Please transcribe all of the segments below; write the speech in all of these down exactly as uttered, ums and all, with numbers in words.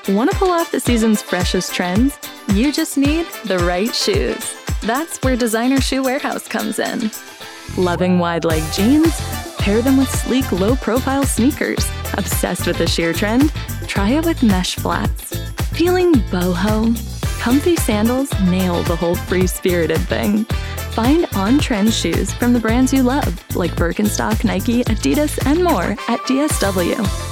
Want to pull off the season's freshest trends? You just need the right shoes. That's where Designer Shoe Warehouse comes in. Loving wide-leg jeans? Pair them with sleek, low-profile sneakers. Obsessed with the sheer trend? Try it with mesh flats. Feeling boho? Comfy sandals nail the whole free-spirited thing. Find on-trend shoes from the brands you love, like Birkenstock, Nike, Adidas, and more at D S W.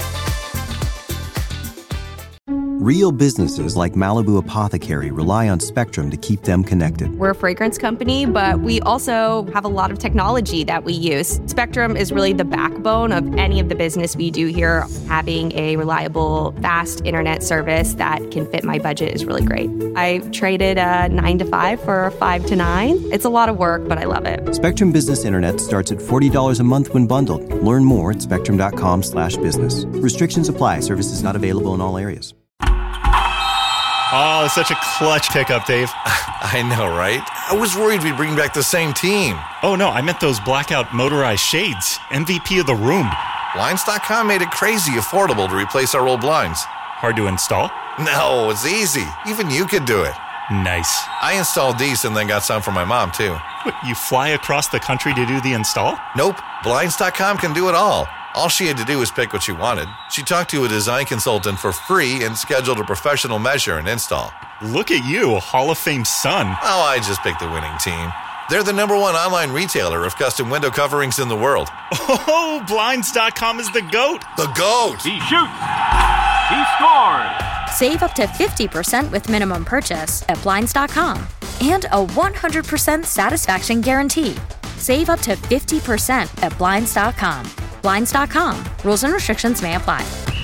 Real businesses like Malibu Apothecary rely on Spectrum to keep them connected. We're a fragrance company, but we also have a lot of technology that we use. Spectrum is really the backbone of any of the business we do here. Having a reliable, fast internet service that can fit my budget is really great. I traded a nine to five for a five to nine. It's a lot of work, but I love it. Spectrum Business Internet starts at forty dollars a month when bundled. Learn more at spectrum.com slash business. Restrictions apply. Services not available in all areas. Oh, such a clutch pickup, Dave. I know, right? I was worried we'd bring back the same team. Oh, no, I meant those blackout motorized shades. M V P of the room. Blinds dot com made it crazy affordable to replace our old blinds. Hard to install? No, it's easy. Even you could do it. Nice. I installed these and then got some for my mom, too. What, you fly across the country to do the install? Nope. Blinds dot com can do it all. All she had to do was pick what she wanted. She talked to a design consultant for free and scheduled a professional measure and install. Look at you, a Hall of Fame son. Oh, I just picked the winning team. They're the number one online retailer of custom window coverings in the world. Oh, Blinds dot com is the GOAT. The GOAT. He shoots. He scores. Save up to fifty percent with minimum purchase at Blinds dot com. And a one hundred percent satisfaction guarantee. Save up to fifty percent at Blinds dot com. Blinds dot com. Rules and restrictions may apply.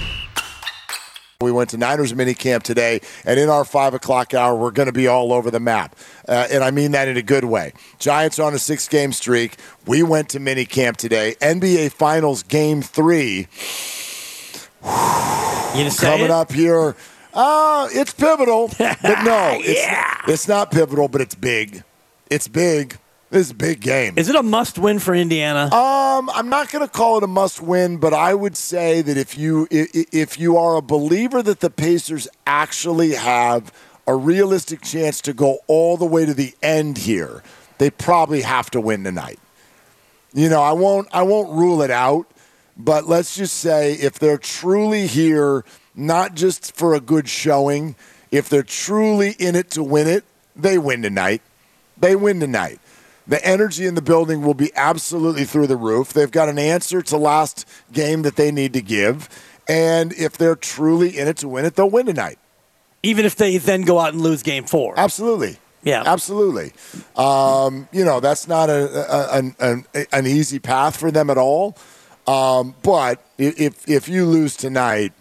We went to Niners minicamp today, and in our five o'clock hour, we're going to be all over the map. Uh, and I mean that in a good way. Giants are on a six-game streak. We went to minicamp today. N B A Finals Game three. You just Coming say it? up here. Uh, it's pivotal. But no, it's, yeah. it's not pivotal, but it's big. It's big. This is a big game. Is it a must-win for Indiana? Um, I'm not going to call it a must-win, but I would say that if you if you are a believer that the Pacers actually have a realistic chance to go all the way to the end here, they probably have to win tonight. You know, I won't I won't rule it out, but let's just say if they're truly here, not just for a good showing, if they're truly in it to win it, they win tonight. They win tonight. The energy in the building will be absolutely through the roof. They've got an answer to last game that they need to give. And if they're truly in it to win it, they'll win tonight. Even if they then go out and lose game four. Absolutely. Yeah. Absolutely. Um, you know, that's not a, a, an, an, an easy path for them at all. Um, but if if you lose tonight,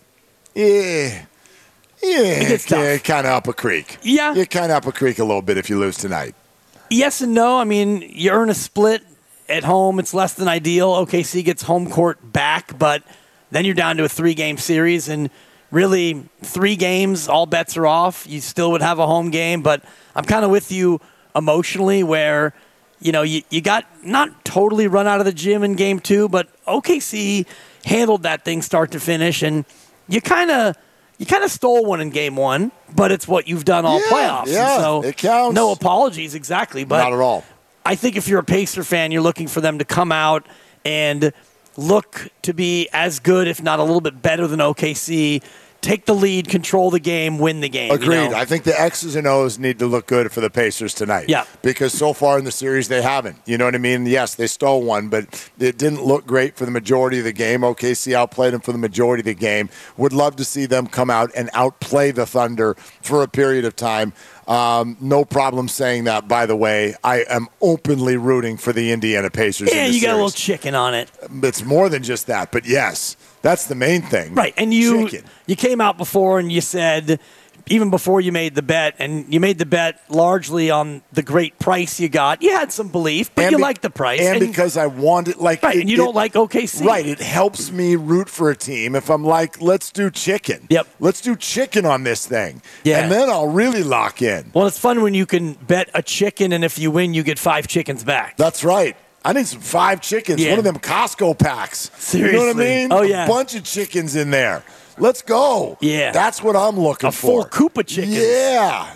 eh, yeah, yeah kind of up a creek. Yeah. You're kind of up a creek a little bit if you lose tonight. Yes and no. I mean, you earn a split at home. It's less than ideal. O K C gets home court back, but then you're down to a three-game series, and really three games, all bets are off. You still would have a home game, but I'm kind of with you emotionally where, you know, you, you got not totally run out of the gym in game two, but O K C handled that thing start to finish, and you kind of – You kind of stole one in game one, but it's what you've done all yeah, playoffs. Yeah, and so it counts. No apologies, exactly. But not at all. I think if you're a Pacer fan, you're looking for them to come out and look to be as good, if not a little bit better than O K C. Take the lead, control the game, win the game. Agreed. You know? I think the X's and O's need to look good for the Pacers tonight. Yeah. Because so far in the series, they haven't. You know what I mean? Yes, they stole one, but it didn't look great for the majority of the game. O K C outplayed them for the majority of the game. Would love to see them come out and outplay the Thunder for a period of time. Um, no problem saying that, by the way. I am openly rooting for the Indiana Pacers. Yeah, in you the got series. a little chicken on it. It's more than just that, but yes. That's the main thing. Right, and you Chicken. you came out before and you said, even before you made the bet, and you made the bet largely on the great price you got, you had some belief, but and you be- liked the price. And, and because I wanted, like... Right, it, and you it, don't like O K C. Right, it helps me root for a team if I'm like, let's do chicken. Yep. Let's do chicken on this thing. Yeah. And then I'll really lock in. Well, it's fun when you can bet a chicken, and if you win, you get five chickens back. That's right. I need some five chickens. Yeah. One of them Costco packs. Seriously. You know what I mean? Oh, yeah. A bunch of chickens in there. Let's go. Yeah. That's what I'm looking A for. full coop of chickens. Yeah.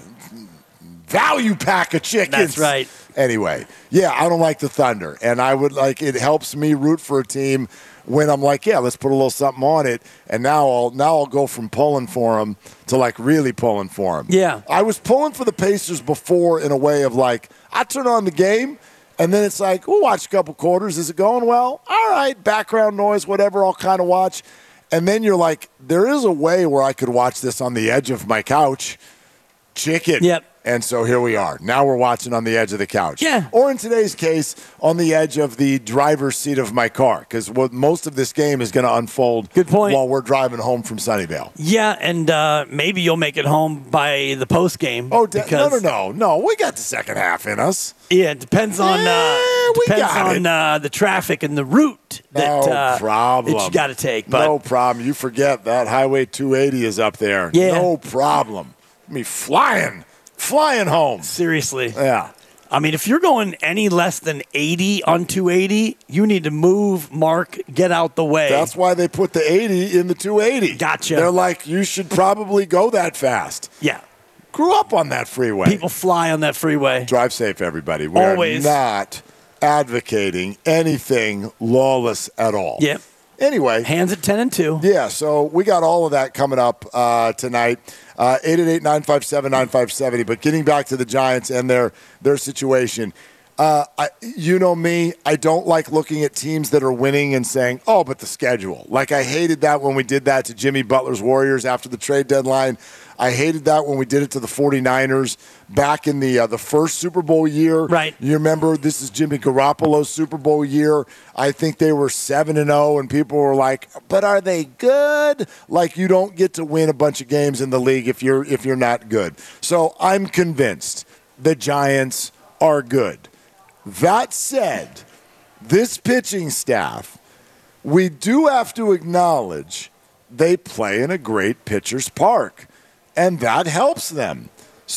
Value pack of chickens. That's right. Anyway, yeah, I don't like the Thunder. And I would like, it helps me root for a team when I'm like, yeah, let's put a little something on it. And now I'll now I'll go from pulling for them to like really pulling for them. Yeah. I was pulling for the Pacers before in a way of like, I turn on the game, and then it's like, we'll watch a couple quarters. Is it going well? All right, background noise, whatever, I'll kind of watch. And then you're like, there is a way where I could watch this on the edge of my couch. Chicken. Yep. And so here we are. Now we're watching on the edge of the couch. Yeah. Or in today's case, on the edge of the driver's seat of my car, because what most of this game is going to unfold Good point. while we're driving home from Sunnyvale. Yeah, and uh, maybe you'll make it home by the post game. Oh, de- no, no, no. No, we got the second half in us. Yeah, it depends on uh, Eh, we depends got on it. uh, the traffic and the route that, No uh, problem. that you got to take. But no problem. You forget that Highway two eighty is up there. Yeah. No problem. Me flying, flying home. seriously, Yeah. I mean, if you're going any less than eighty on two eighty, you need to move, Mark, get out the way. That's why they put the eighty in the two eighty. Gotcha. They're like, you should probably go that fast. yeah, Grew up on that freeway. people fly on that freeway. Drive safe, everybody. We Always. are not advocating anything lawless at all. Yep. Anyway. Hands at ten and two. Yeah, so we got all of that coming up uh, tonight. Uh, eight eight eight, nine five seven, nine five seven zero. But getting back to the Giants and their their situation, uh, I, you know me, I don't like looking at teams that are winning and saying, oh, but the schedule. Like I hated that when we did that to Jimmy Butler's Warriors after the trade deadline. I hated that when we did it to the 49ers back in the uh, the first Super Bowl year. Right. You remember this is Jimmy Garoppolo's Super Bowl year. I think they were seven and oh, and people were like, but are they good? Like you don't get to win a bunch of games in the league if you're if you're not good. So I'm convinced the Giants are good. That said, this pitching staff, we do have to acknowledge they play in a great pitcher's park. And that helps them.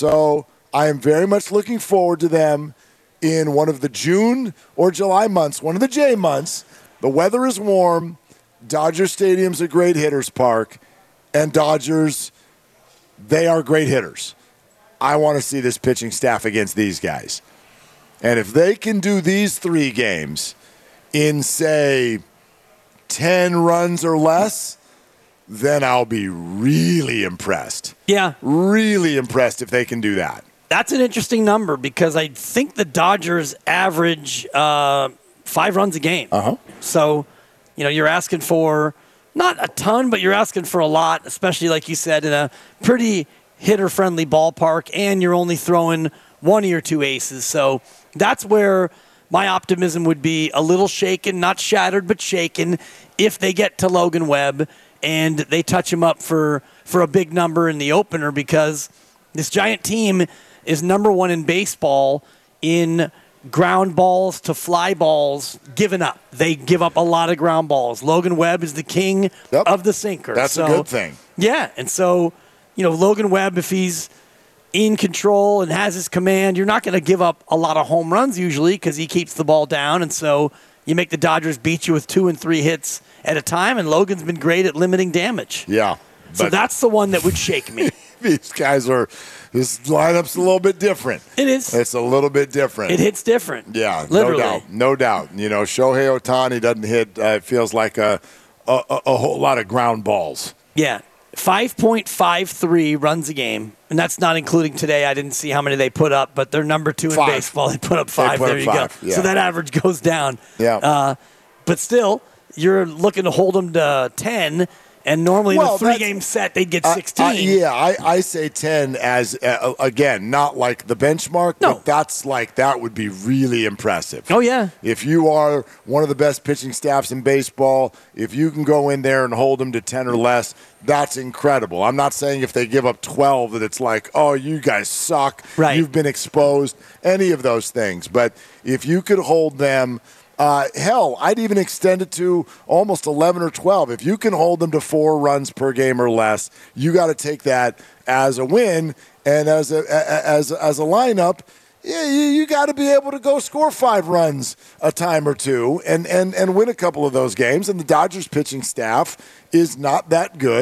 So I am very much looking forward to them in one of the June or July months, one of the J months. The weather is warm. Dodger Stadium's a great hitter's park. And Dodgers, they are great hitters. I want to see this pitching staff against these guys. And if they can do these three games in, say, ten runs or less, then I'll be really impressed. Yeah. Really impressed if they can do that. That's an interesting number because I think the Dodgers average uh, five runs a game. Uh-huh. So, you know, you're asking for not a ton, but you're asking for a lot, especially, like you said, in a pretty hitter-friendly ballpark, and you're only throwing one of your two aces. So that's where my optimism would be a little shaken, not shattered, but shaken, if they get to Logan Webb and they touch him up for, for a big number in the opener, because this Giant team is number one in baseball in ground balls to fly balls given up. They give up a lot of ground balls. Logan Webb is the king Yep. of the sinker. That's so, a good thing. Yeah, and so, you know, Logan Webb, if he's in control and has his command, you're not going to give up a lot of home runs usually because he keeps the ball down, and so you make the Dodgers beat you with two and three hits at a time, and Logan's been great at limiting damage. Yeah. So that's the one that would shake me. These guys are, this lineup's a little bit different. It is. It's a little bit different. It hits different. Yeah, Literally. no doubt. No doubt. You know, Shohei Ohtani doesn't hit, uh, it feels like a, a, a, a whole lot of ground balls. Yeah. five point five three runs a game, and that's not including today. I didn't see how many they put up, but they're number two in Five. baseball. They put up five. put there up you five, go. yeah. So that average goes down. Yeah. Uh, but still, you're looking to hold them to ten, and normally in Well, a three-game set, they'd get Uh, sixteen. uh, yeah, I, I say ten as, uh, again, not like the benchmark, No. but that's like, that would be really impressive. Oh, yeah. If you are one of the best pitching staffs in baseball, if you can go in there and hold them to ten or less, that's incredible. I'm not saying if they give up twelve that it's like, oh, you guys suck. Right. You've been exposed, any of those things. But if you could hold them, uh, hell, I'd even extend it to almost eleven or twelve. If you can hold them to four runs per game or less, you got to take that as a win. And as a, as, as a lineup, yeah, you, you got to be able to go score five runs a time or two and, and, and win a couple of those games. And the Dodgers pitching staff is not that good.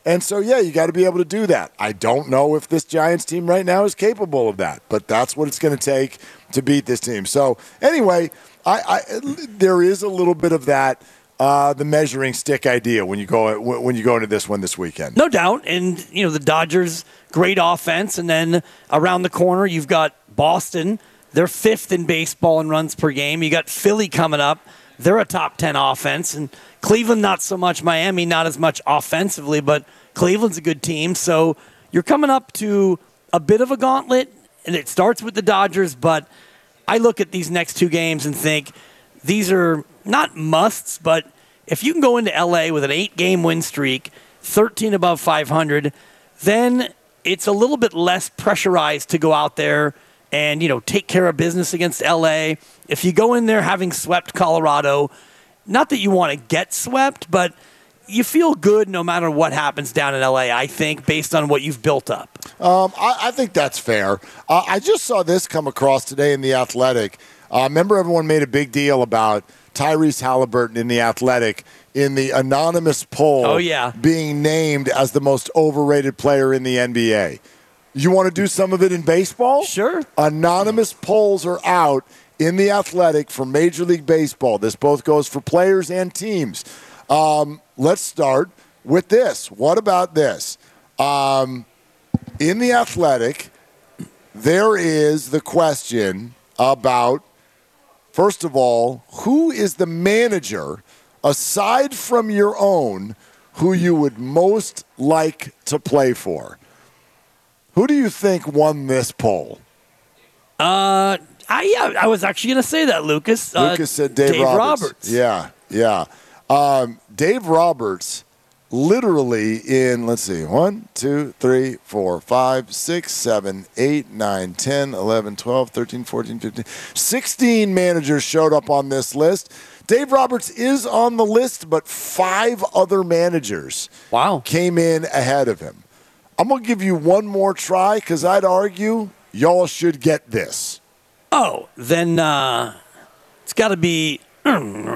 And so, yeah, you got to be able to do that. I don't know if this Giants team right now is capable of that, but that's what it's going to take to beat this team. So, anyway, I, I, there is a little bit of that, uh, the measuring stick idea when you go when you go into this one this weekend. No doubt. And, you know, the Dodgers, great offense. And then around the corner, you've got Boston. They're fifth in baseball in runs per game. You got Philly coming up. They're a top ten offense. And Cleveland, not so much. Miami, not as much offensively, but Cleveland's a good team. So you're coming up to a bit of a gauntlet, and it starts with the Dodgers. But I look at these next two games and think these are not musts, but if you can go into L A with an eight-game win streak, thirteen above five hundred, then it's a little bit less pressurized to go out there and, you know, take care of business against L A. If you go in there having swept Colorado, not that you want to get swept, but you feel good no matter what happens down in L A, I think, based on what you've built up. Um, I, I think that's fair. Uh, I just saw this come across today in The Athletic. Uh, remember everyone made a big deal about Tyrese Halliburton in The Athletic in the anonymous poll oh, yeah. being named as the most overrated player in the N B A. You want to do some of it in baseball? Sure. Anonymous polls are out in The Athletic for Major League Baseball. This both goes for players and teams. Um, let's start with this. What about this? Um, in The Athletic, there is the question about, first of all, who is the manager, aside from your own, who you would most like to play for? Who do you think won this poll? Uh, I yeah, I was actually going to say that, Lucas. Lucas uh, said Dave, Dave Roberts. Roberts. Yeah, yeah. Um, Dave Roberts, literally in, let's see, one, two, three, four, five, six, seven, eight, nine, ten, eleven, twelve, thirteen, fourteen, fifteen, sixteen managers showed up on this list. Dave Roberts is on the list, but five other managers wow. came in ahead of him. I'm going to give you one more try because I'd argue y'all should get this. Oh, then uh, it's got to be... I'm,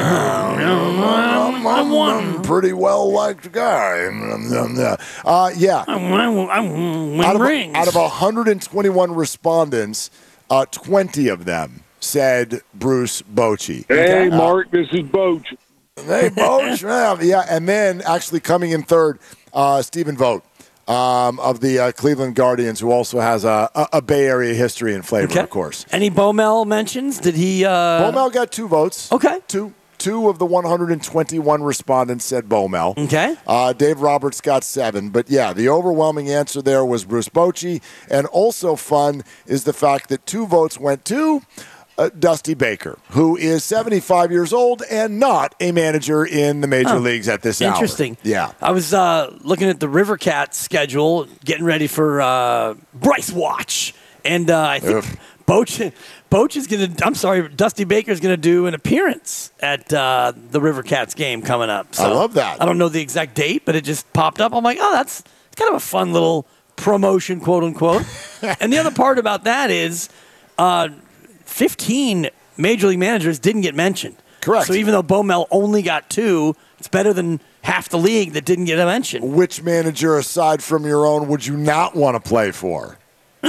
I'm pretty well liked guy. Uh, yeah. I win out of, rings. Out of one hundred twenty-one respondents, uh, twenty of them said Bruce Bochy. Hey, uh, Mark, this is Boch. Hey, Boch. yeah, yeah, and then actually coming in third, uh, Stephen Vogt. Um, of the uh, Cleveland Guardians, who also has a, a, a Bay Area history and flavor, okay. of course. Any Baumel mentions? Did he? Uh... Baumel got two votes. Okay. Two. Two of the one hundred twenty-one respondents said Baumel. Okay. Uh, Dave Roberts got seven. But, yeah, the overwhelming answer there was Bruce Bochy. And also fun is the fact that two votes went to Uh, Dusty Baker, who is seventy-five years old and not a manager in the major oh, leagues at this interesting. hour. Yeah. I was uh, looking at the River Cats schedule, getting ready for uh, Bryce Watch. And uh, I think Boch, Boch is going to, I'm sorry, Dusty Baker is going to do an appearance at uh, the River Cats game coming up. So I love that. I don't know the exact date, but it just popped up. I'm like, oh, that's kind of a fun little promotion, quote unquote. And the other part about that is, uh, fifteen major league managers didn't get mentioned. Correct. So even though Baumel only got two, it's better than half the league that didn't get a mention. Which manager, aside from your own, would you not want to play for?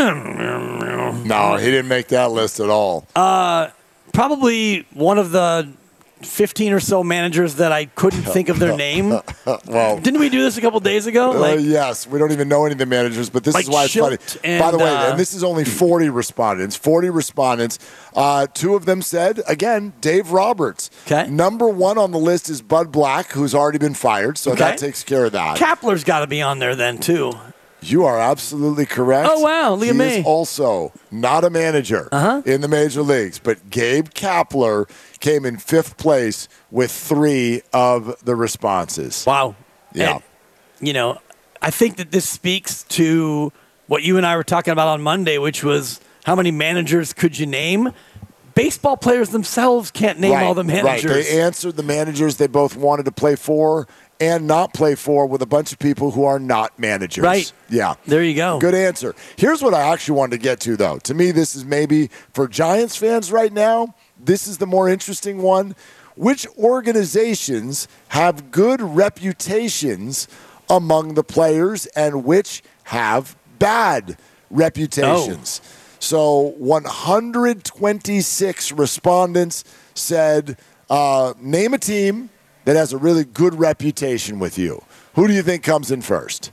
No, he didn't make that list at all. Uh, probably one of the fifteen or so managers that I couldn't think of their name. Well, didn't we do this a couple days ago? Uh, Like, yes, we don't even know any of the managers, but this like is why it's Schilt funny. and, By the way, uh, and this is only forty respondents. forty respondents. Uh, two of them said, again, Dave Roberts. Okay. Number one on the list is Bud Black, who's already been fired, so Okay. that takes care of that. Kapler's got to be on there then, too. You are absolutely correct. Oh, wow, look he at me. is also not a manager Uh-huh. in the major leagues, but Gabe Kapler came in fifth place with three of the responses. Wow. Yeah. And, you know, I think that this speaks to what you and I were talking about on Monday, which was how many managers could you name? Baseball players themselves can't name right, all the managers. Right. They answered the managers they both wanted to play for and not play for with a bunch of people who are not managers. Right. Yeah. There you go. Good answer. Here's what I actually wanted to get to, though. To me, this is maybe for Giants fans right now, this is the more interesting one. Which organizations have good reputations among the players and which have bad reputations. Oh. So one hundred twenty-six respondents said, uh, name a team that has a really good reputation with you. Who do you think comes in first?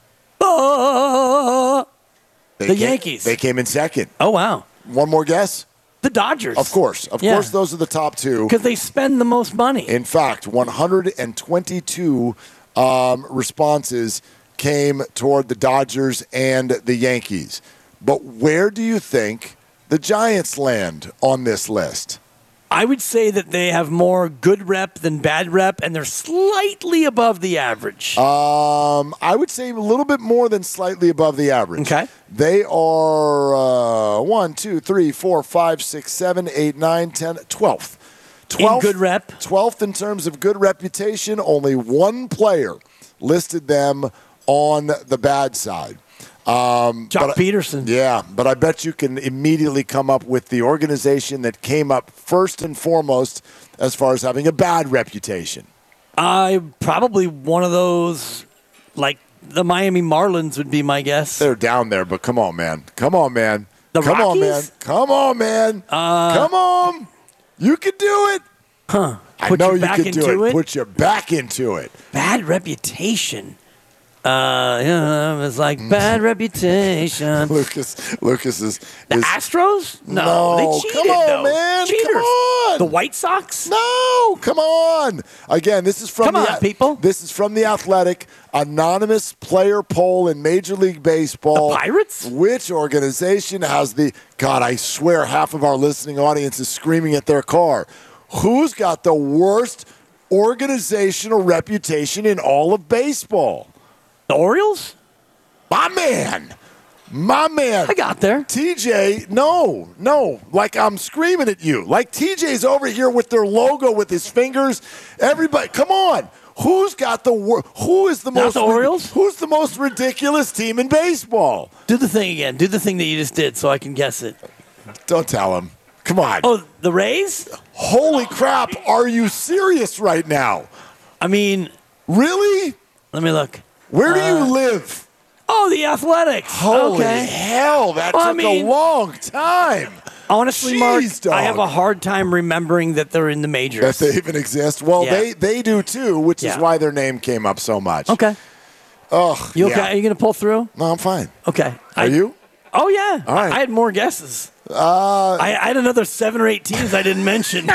Uh, They the came- Yankees. They came in second. Oh, wow. One more guess? The Dodgers. Of course. Of Yeah. course, those are the top two. Because they spend the most money. In fact, one hundred twenty-two um, responses came toward the Dodgers and the Yankees. But where do you think the Giants land on this list? I would say that they have more good rep than bad rep, and they're slightly above the average. Um, I would say a little bit more than slightly above the average. Okay. They are uh, one, two, three, four, five, six, seven, eight, nine, ten, twelfth. In good rep. twelfth in terms of good reputation. Only one player listed them on the bad side. Um, Jock but- Peterson. Yeah, but I bet you can immediately come up with the organization that came up first and foremost as far as having a bad reputation. I probably one of those, like the Miami Marlins would be my guess. They're down there, but come on, man. Come on, man. The come on, man. Rockies? Come on, man. Uh, come on. You can do it. Huh. I Put know your you back can into do it. it? Put your back into it. Bad reputation. Uh, yeah, it's like bad reputation. Lucas, Lucas is, The is Astros? No, No, they cheated. come on, though. man, Cheaters. come on. The White Sox? No, come on. Again, this is from Come the on, people. This is from the Athletic anonymous player poll in Major League Baseball. The Pirates? Which organization has the God, I swear half of our listening audience is screaming at their car. Who's got the worst organizational reputation in all of baseball? The Orioles? My man. My man. I got there. T J, no, no. Like I'm screaming at you. Like T J's over here with their logo with his fingers. Everybody, come on. Who's got the wor- who is the Not most the Orioles? Who's the most ridiculous team in baseball? Do the thing again. Do the thing that you just did so I can guess it. Don't tell him. Come on. Oh, the Rays? Holy crap, are you serious right now? I mean, Really? let me look. Where do Uh, you live? Oh, the Athletics. Holy okay. hell, that Well, I took mean- a long time. Honestly, Jeez, Mark, dog. I have a hard time remembering that they're in the majors. That they even exist. Well, Yeah. they, they do too, which is Yeah. why their name came up so much. Okay. Ugh. You okay? yeah. Are you going to pull through? No, I'm fine. Okay. Are I- you? Oh, yeah. All right. I had more guesses. Uh, I, I had another seven or eight teams I didn't mention.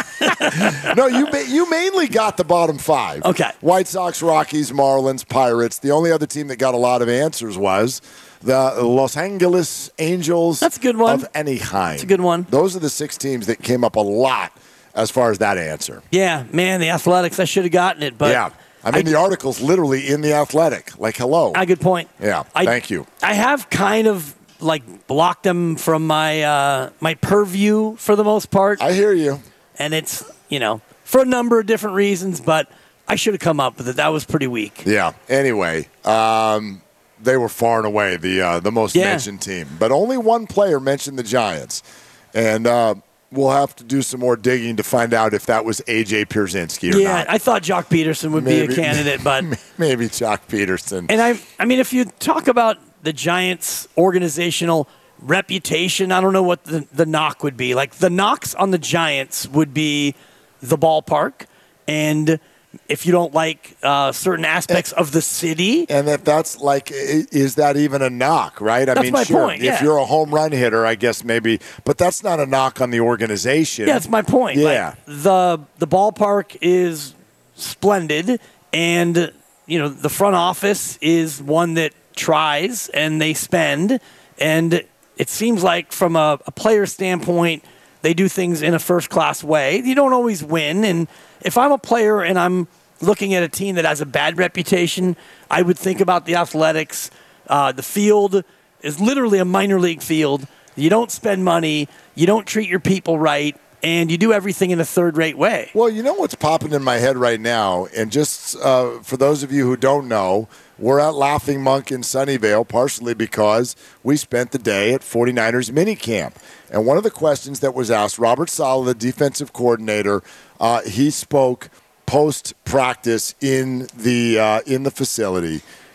no, you ma- you mainly got the bottom five. Okay. White Sox, Rockies, Marlins, Pirates. The only other team that got a lot of answers was the Los Angeles Angels. That's a good one. Of any kind. That's a good one. Those are the six teams that came up a lot as far as that answer. Yeah, man, the Athletics, I should have gotten it. But yeah. I mean, the article's literally in the Athletic. Like, hello. A good point. Yeah, I, thank you. I have kind of like blocked them from my uh, my purview for the most part, I hear you. and it's you know for a number of different reasons. But I should have come up with it. That was pretty weak. Yeah. Anyway, um, they were far and away the uh, the most Yeah. mentioned team, but only one player mentioned the Giants, and uh, we'll have to do some more digging to find out if that was A J Pierzynski or Yeah, not. I thought Jock Peterson would Maybe- be a candidate, but Maybe Jock Peterson. and I I mean if you talk about the Giants' organizational reputation, I don't know what the, the knock would be. Like the knocks on the Giants would be the ballpark, and if you don't like uh, certain aspects of the city, And if that's like, i- is that even a knock, right? I That's mean, my sure, point, if yeah. you're a home run hitter, I guess maybe, but that's not a knock on the organization. yeah, that's my point. Yeah. Like, the the ballpark is splendid, and you know the front office is one that tries and they spend, and it seems like from a, a player standpoint, they do things in a first class way. You don't always win, and if I'm a player and I'm looking at a team that has a bad reputation, I would think about the Athletics. Uh, the field is literally a minor league field. You don't spend money, you don't treat your people right, and you do everything in a third-rate way. Well, you know what's popping in my head right now, and just uh, for those of you who don't know, we're at Laughing Monk in Sunnyvale, partially because we spent the day at 49ers minicamp. And one of the questions that was asked, Robert Saleh, the defensive coordinator, uh, he spoke post-practice in the uh, in the facility,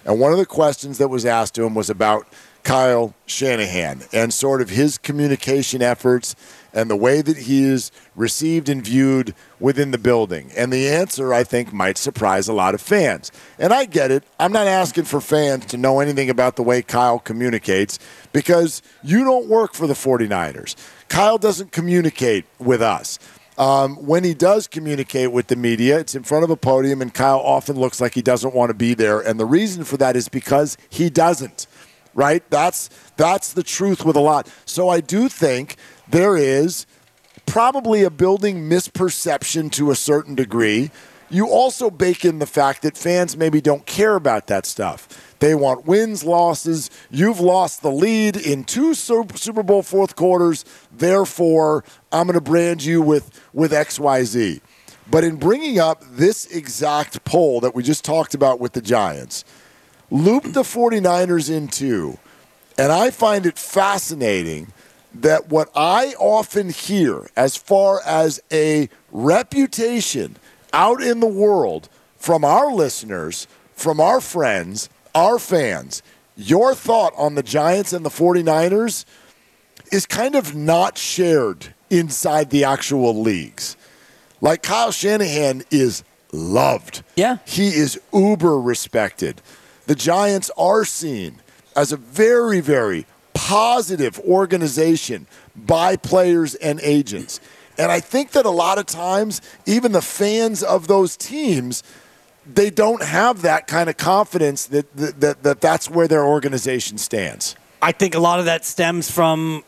And one of the questions that was asked to him was about Kyle Shanahan and sort of his communication efforts and the way that he is received and viewed within the building. And the answer, I think, might surprise a lot of fans. And I get it. I'm not asking for fans to know anything about the way Kyle communicates because you don't work for the 49ers. Kyle doesn't communicate with us. Um, when he does communicate with the media, it's in front of a podium, and Kyle often looks like he doesn't want to be there. And the reason for that is because he doesn't, right? That's, that's the truth with a lot. So I do think there is probably a building misperception to a certain degree. You also bake in the fact that fans maybe don't care about that stuff. They want wins, losses. You've lost the lead in two Super Bowl fourth quarters. Therefore, I'm going to brand you with, with X Y Z. But in bringing up this exact poll that we just talked about with the Giants, loop the 49ers into, and I find it fascinating that what I often hear as far as a reputation out in the world from our listeners, from our friends, our fans, your thought on the Giants and the 49ers is kind of not shared inside the actual leagues. Like Kyle Shanahan is loved. Yeah. He is uber respected. The Giants are seen as a very, very positive organization by players and agents. And I think that a lot of times, even the fans of those teams, they don't have that kind of confidence that, that, that, that that's where their organization stands. I think a lot of that stems from,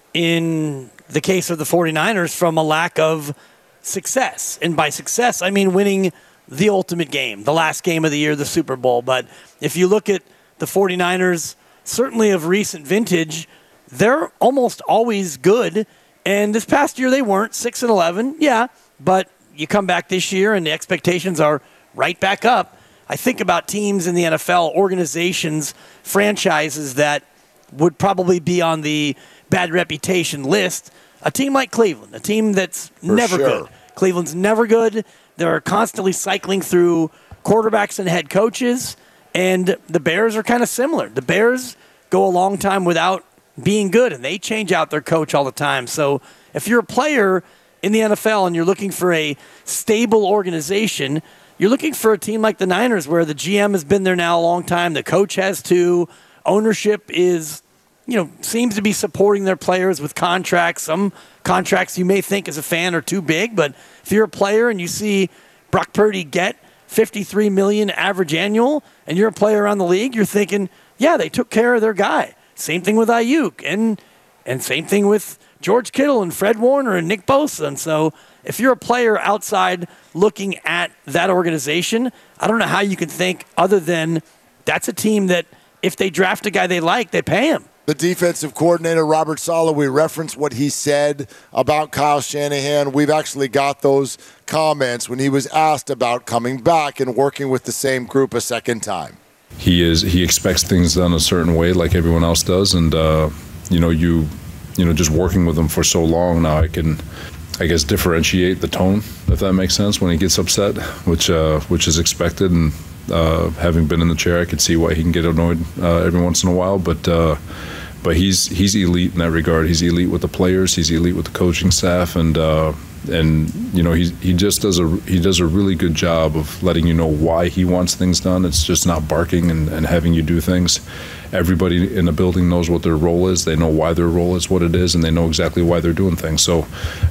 in the case of the 49ers, from a lack of success. And by success, I mean winning the ultimate game, the last game of the year, the Super Bowl. But if you look at the 49ers, certainly of recent vintage, they're almost always good. And this past year they weren't, six and eleven, yeah. But you come back this year and the expectations are right back up. I think about teams in the N F L, organizations, franchises that would probably be on the bad reputation list. A team like Cleveland, a team that's For never sure. good. Cleveland's never good. They're constantly cycling through quarterbacks and head coaches. And the Bears are kind of similar. The Bears go a long time without being good, and they change out their coach all the time. So if you're a player in the N F L and you're looking for a stable organization, you're looking for a team like the Niners where the G M has been there now a long time, the coach has too, ownership is, you know, seems to be supporting their players with contracts. Some contracts you may think as a fan are too big, but if you're a player and you see Brock Purdy get fifty-three million dollars average annual and you're a player around the league, you're thinking, yeah, they took care of their guy. Same thing with Ayuk, and and same thing with George Kittle and Fred Warner and Nick Bosa. And so if you're a player outside looking at that organization, I don't know how you can think other than that's a team that if they draft a guy they like, they pay him. The defensive coordinator, Robert Saleh, we referenced what he said about Kyle Shanahan. We've actually got those comments when he was asked about coming back and working with the same group a second time. He is. He expects things done a certain way, like everyone else does, and uh, you know, you, you know, just working with him for so long now, I can, I guess, differentiate the tone, if that makes sense, when he gets upset, which uh, which is expected. And uh, having been in the chair, I could see why he can get annoyed uh, every once in a while. But uh, but he's he's elite in that regard. He's elite with the players. He's elite with the coaching staff, and. Uh, And you know he he just does a he does a really good job of letting you know why he wants things done. It's just not barking and, and having you do things. Everybody in the building knows what their role is. They know why their role is what it is, and they know exactly why they're doing things. So,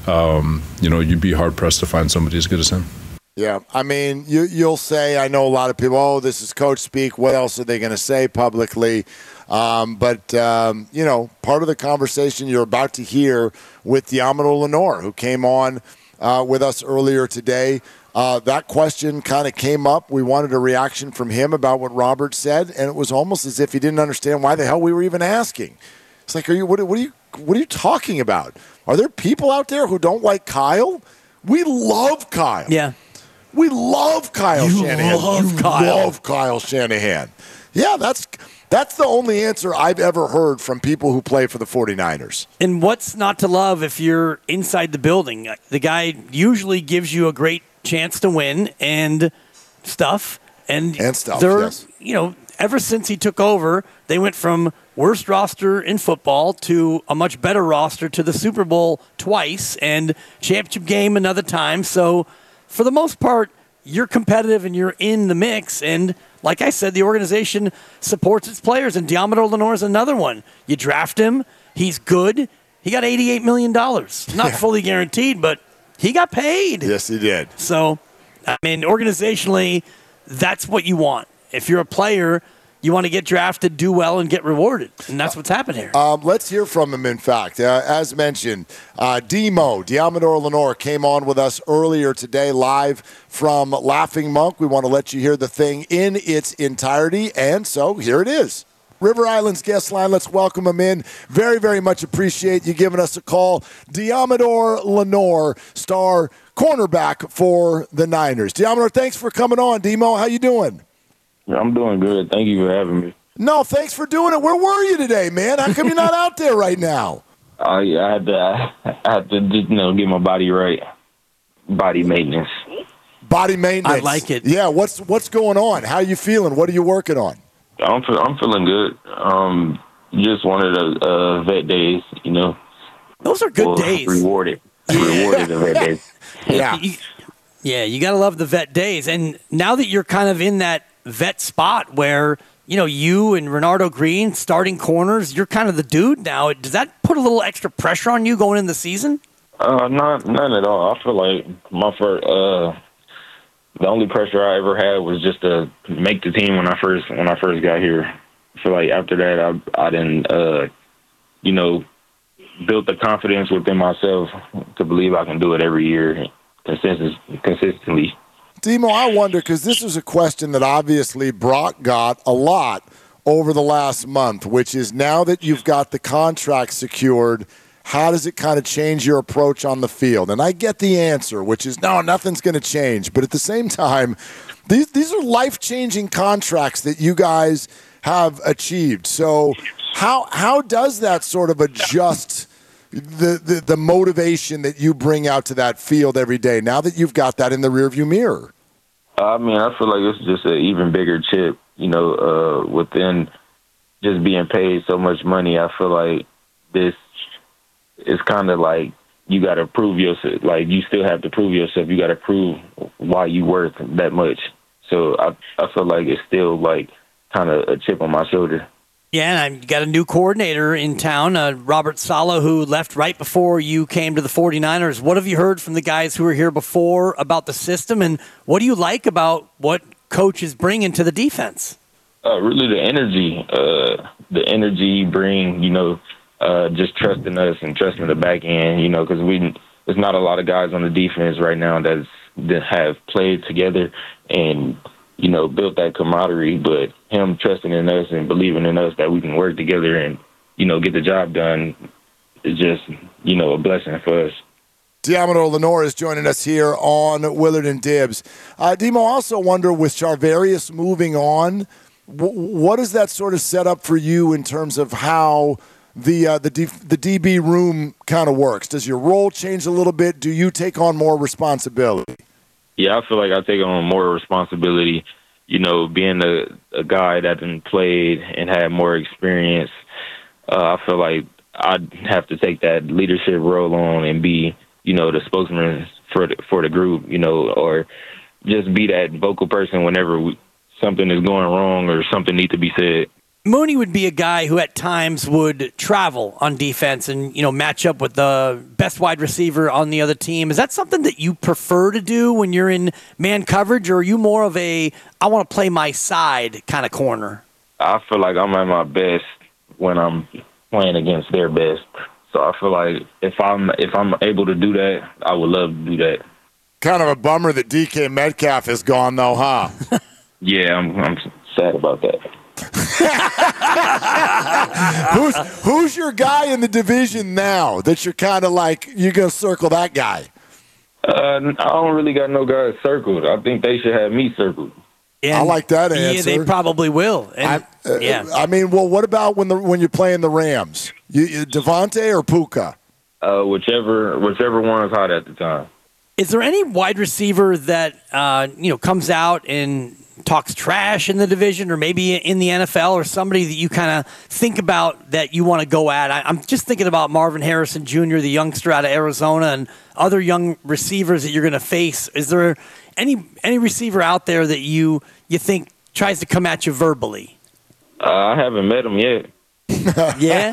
um, you know, you'd be hard pressed to find somebody as good as him. Yeah, I mean, you, you'll say, I know a lot of people, oh, this is coach speak. What else are they going to say publicly? Um, but, um, you know, part of the conversation you're about to hear with Diamado Lenore, who came on uh, with us earlier today, uh, that question kind of came up. We wanted a reaction from him about what Robert said, and it was almost as if he didn't understand why the hell we were even asking. It's like, are you what, what are you what are you talking about? Are there people out there who don't like Kyle? We love Kyle. Yeah. We love Kyle you Shanahan. Love you Kyle. love Kyle Shanahan. Yeah, that's that's the only answer I've ever heard from people who play for the 49ers. And what's not to love if you're inside the building? The guy usually gives you a great chance to win and stuff. And, and stuff, there, yes. You know, ever since he took over, they went from worst roster in football to a much better roster to the Super Bowl twice and championship game another time. So for the most part, you're competitive and you're in the mix. And like I said, the organization supports its players, and Diamador Lenore is another one. You draft him, he's good. He got eighty-eight million dollars. Not yeah. fully guaranteed, but he got paid. Yes, he did. So, I mean, organizationally, that's what you want. If you're a player, you want to get drafted, do well, and get rewarded. And that's what's happened here. Um, let's hear from him, in fact. Uh, as mentioned, uh, Demo, Diamador Lenore, came on with us earlier today live from Laughing Monk. We want to let you hear the thing in its entirety, and so here it is. River Island's guest line, let's welcome him in. Very, very much appreciate you giving us a call. Diamador Lenore, star cornerback for the Niners. Diamador, thanks for coming on. Demo, how you doing? I'm doing good. Thank you for having me. No, thanks for doing it. Where were you today, man? How come you're not out there right now? Oh, yeah, I had to, I had to just, you know, get my body right. Body maintenance. Body maintenance. I like it. Yeah, what's what's going on? How you feeling? What are you working on? I'm I'm feeling good. Um, just wanted a, a vet days, you know. Those are good well, days. Rewarded, rewarded the vet days. Yeah, you, yeah. You got to love the vet days. And now that you're kind of in that vet spot where you know you and Renardo Green starting corners, you're kind of the dude now. Does that put a little extra pressure on you going into the season? Uh, not none at all. I feel like my first. Uh, The only pressure I ever had was just to make the team when I first when I first got here. I feel like after that, I I didn't, uh, you know, build the confidence within myself to believe I can do it every year, consistent, consistently. Demo, I wonder, because this is a question that obviously Brock got a lot over the last month, which is now that you've got the contract secured, how does it kind of change your approach on the field? And I get the answer, which is no, nothing's going to change. But at the same time, these these are life-changing contracts that you guys have achieved. So how how does that sort of adjust the, the, the motivation that you bring out to that field every day now that you've got that in the rearview mirror? I mean, I feel like it's just an even bigger chip, you know, uh, within just being paid so much money. I feel like this it's kind of like you got to prove yourself. Like, you still have to prove yourself. You got to prove why you worth that much. So I I feel like it's still, like, kind of a chip on my shoulder. Yeah, and I've got a new coordinator in town, uh, Robert Saleh, who left right before you came to the 49ers. What have you heard from the guys who were here before about the system, and what do you like about what Coach is bringing to the defense? Uh, really the energy. Uh, the energy you bring, you know, Uh, just trusting us and trusting the back end, you know, because we there's not a lot of guys on the defense right now that's, that have played together and, you know, built that camaraderie. But him trusting in us and believing in us that we can work together and, you know, get the job done is just, you know, a blessing for us. Diamador Lenore is joining us here on Willard and Dibs. Uh, Demo, I also wonder, with Charvarius moving on, w- what does that sort of set up for you in terms of how the uh, the D, the D B room kind of works? Does your role change a little bit? Do you take on more responsibility? Yeah, I feel like I take on more responsibility. You know, being a, a guy that done played and had more experience, uh, I feel like I'd have to take that leadership role on and be, you know, the spokesman for the, for the group, you know, or just be that vocal person whenever we, something is going wrong or something needs to be said. Mooney would be a guy who at times would travel on defense and, you know, match up with the best wide receiver on the other team. Is that something that you prefer to do when you're in man coverage, or are you more of a I want to play my side kind of corner? I feel like I'm at my best when I'm playing against their best. So I feel like if I'm if I'm able to do that, I would love to do that. Kind of a bummer that D K Metcalf is gone, though, huh? Yeah, I'm, I'm sad about that. who's who's your guy in the division now that you're kind of like, you're going to circle that guy? Uh, I don't really got no guys circled. I think they should have me circled. And I like that answer. Yeah, they probably will. And, I, uh, yeah. I mean, well, what about when the when you're playing the Rams? You, you, Devontae or Puka? Uh, whichever whichever one is hot at the time. Is there any wide receiver that uh, you know comes out and talks trash in the division or maybe in the N F L, or somebody that you kind of think about that you want to go at? I, I'm just thinking about Marvin Harrison Junior, the youngster out of Arizona, and other young receivers that you're going to face. Is there any any receiver out there that you you think tries to come at you verbally? Uh, I haven't met him yet. Yeah.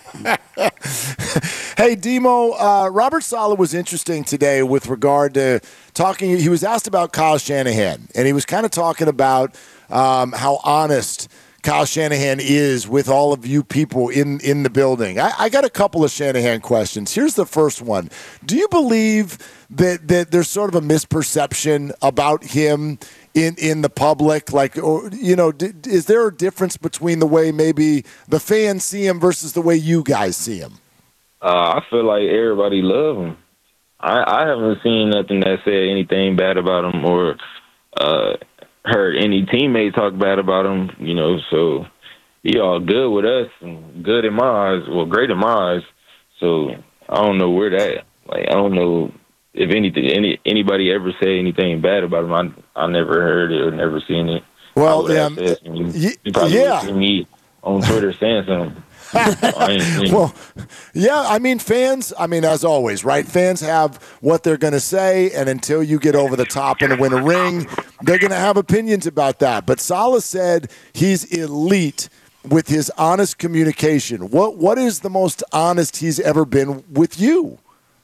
Hey, Demo, uh, Robert Saleh was interesting today with regard to talking. He was asked about Kyle Shanahan, and he was kind of talking about um, how honest Kyle Shanahan is with all of you people in, in the building. I, I got a couple of Shanahan questions. Here's the first one. Do you believe that, that there's sort of a misperception about him in, in the public? Like, or, you know, d- is there a difference between the way maybe the fans see him versus the way you guys see him? Uh, I feel like everybody love him. I, I haven't seen nothing that said anything bad about him or uh, heard any teammate talk bad about him, you know, so he all good with us and good in my eyes, well, great in my eyes. So I don't know where that, like, I don't know if anything, any anybody ever say anything bad about him. I, I never heard it or never seen it. Well, um, you probably yeah. see me on Twitter saying something. Well, yeah, I mean, fans, I mean, as always, right? Fans have what they're going to say, and until you get over the top and win a ring, they're going to have opinions about that. But Saleh said he's elite with his honest communication. What What is the most honest he's ever been with you?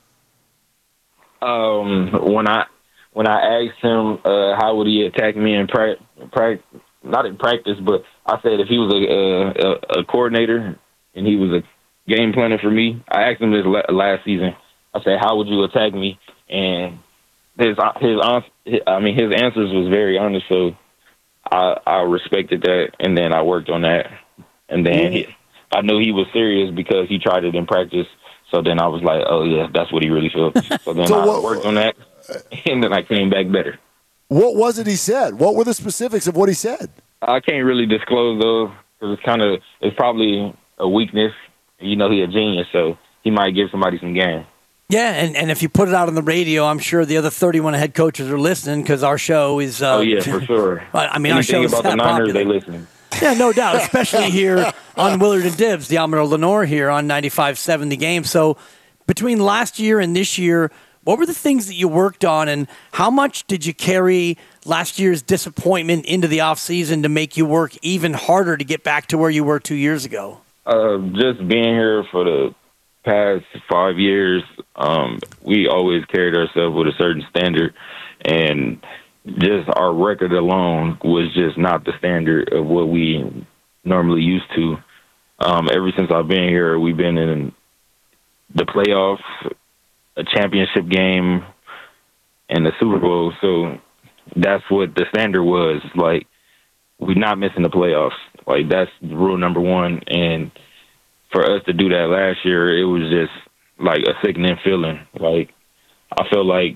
Um, when I when I asked him uh, how would he attack me in practice, pra- not in practice, but I said if he was a, a, a coordinator and he was a game planner for me, I asked him this last season. I said, how would you attack me? And his his I mean his answers was very honest, so I I respected that, and then I worked on that, and then he, I knew he was serious because he tried it in practice. So then I was like, oh, yeah, that's what he really feels. So then so I what, worked on that, and then I came back better. What was it he said? What were the specifics of what he said? I can't really disclose, though, because it's kind of – it's probably a weakness. You know, he's a genius, so he might give somebody some game. Yeah, and, and if you put it out on the radio, I'm sure the other thirty-one head coaches are listening because our show is uh, – oh, yeah, for sure. I mean, Anything our show is about that the Niners, popular. they listen. Yeah, no doubt, especially here on Willard and Dibbs, the Amador Lenore here on ninety-five seven The Game. So between last year and this year, what were the things that you worked on, and how much did you carry last year's disappointment into the offseason to make you work even harder to get back to where you were two years ago? Uh, just being here for the past five years, um, we always carried ourselves with a certain standard, and just our record alone was just not the standard of what we normally used to. Um, ever since I've been here, we've been in the playoffs, a championship game, and the Super Bowl. So that's what the standard was. Like, we're not missing the playoffs. Like, that's rule number one. And for us to do that last year, it was just like a sickening feeling. Like, I feel like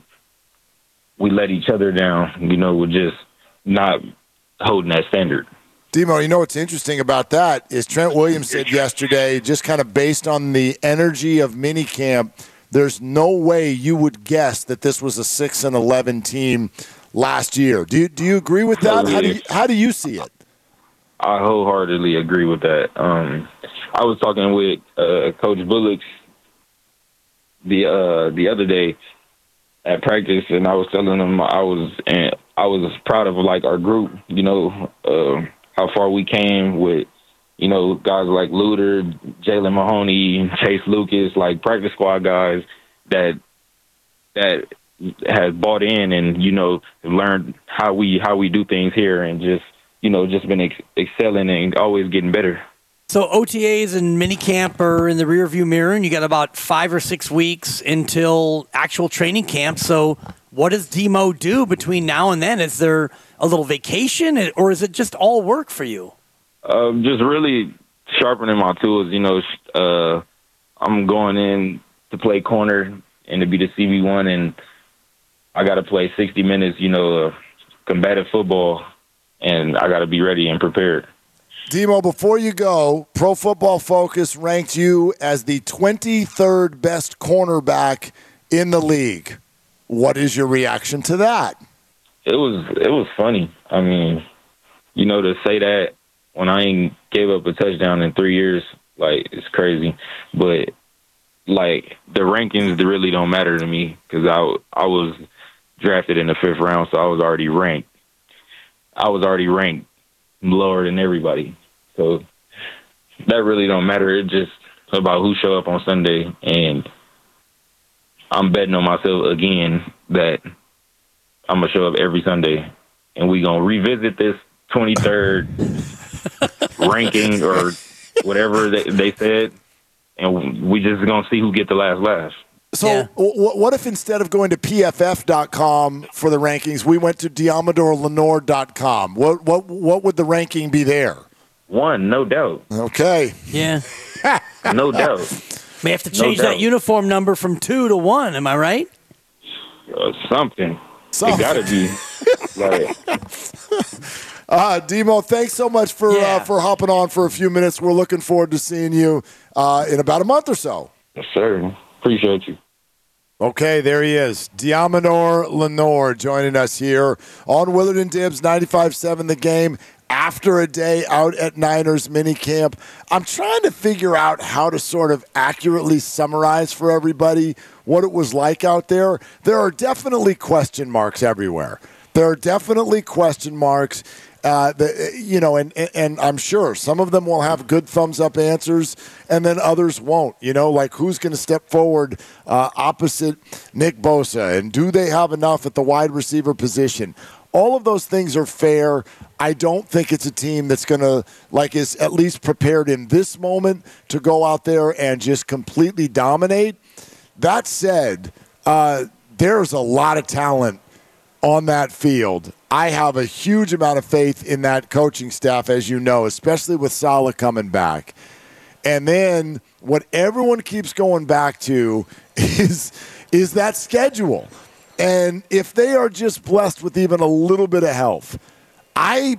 we let each other down, you know, with just not holding that standard. Demo, you know what's interesting about that is Trent Williams said yesterday, just kind of based on the energy of minicamp, there's no way you would guess that this was a six and eleven team last year. Do you, do you agree with that? How do you, how do you see it? I wholeheartedly agree with that. Um, I was talking with uh, Coach Bullock the uh, the other day at practice, and I was telling him I was and I was proud of like our group. You know, uh, how far we came with, you know, guys like Luter, Jalen Mahoney, Chase Lucas, like practice squad guys that that has bought in and, you know, learned how we how we do things here, and just, you know, just been ex- excelling and always getting better. So O T As and minicamp are in the rearview mirror, and you got about five or six weeks until actual training camp. So what does Demo do between now and then? Is there a little vacation, or is it just all work for you? Uh, just really sharpening my tools. You know, uh, I'm going in to play corner and to be the C B one, and I got to play sixty minutes, you know, uh, combative football, and I got to be ready and prepared. Demo, before you go, Pro Football Focus ranked you as the twenty-third best cornerback in the league. What is your reaction to that? It was it was funny. I mean, you know, to say that when I ain't gave up a touchdown in three years, like, it's crazy. But, like, the rankings really don't matter to me because I, I was drafted in the fifth round, so I was already ranked. I was already ranked lower than everybody. So that really don't matter. It's just about who show up on Sunday, and I'm betting on myself again that I'm going to show up every Sunday, and we going to revisit this twenty-third ranking or whatever they, they said, and we just going to see who get the last laugh. So yeah. w- what if instead of going to P F F dot com for the rankings, we went to Diamador Lenore dot com? What, what, what would the ranking be there? One, no doubt. Okay. Yeah. No doubt. May have to change no that uniform number from two to one. Am I right? Uh, something. something. It got to be. Like, uh, Demo, thanks so much for yeah. uh, for hopping on for a few minutes. We're looking forward to seeing you uh, in about a month or so. Yes, sir. Appreciate you. Okay, there he is. Diamador Lenore joining us here on Willard and Dibs, ninety-five seven The Game, after a day out at Niners minicamp. I'm trying to figure out how to sort of accurately summarize for everybody what it was like out there. There are definitely question marks everywhere. There are definitely question marks. Uh, the, you know, and, and I'm sure some of them will have good thumbs-up answers, and then others won't. You know, like who's going to step forward uh, opposite Nick Bosa, and do they have enough at the wide receiver position? All of those things are fair. I don't think it's a team that's going to, like, is at least prepared in this moment to go out there and just completely dominate. That said, uh, there's a lot of talent on that field. I have a huge amount of faith in that coaching staff, as you know, especially with Saleh coming back. And then what everyone keeps going back to is, is that schedule. And if they are just blessed with even a little bit of health, I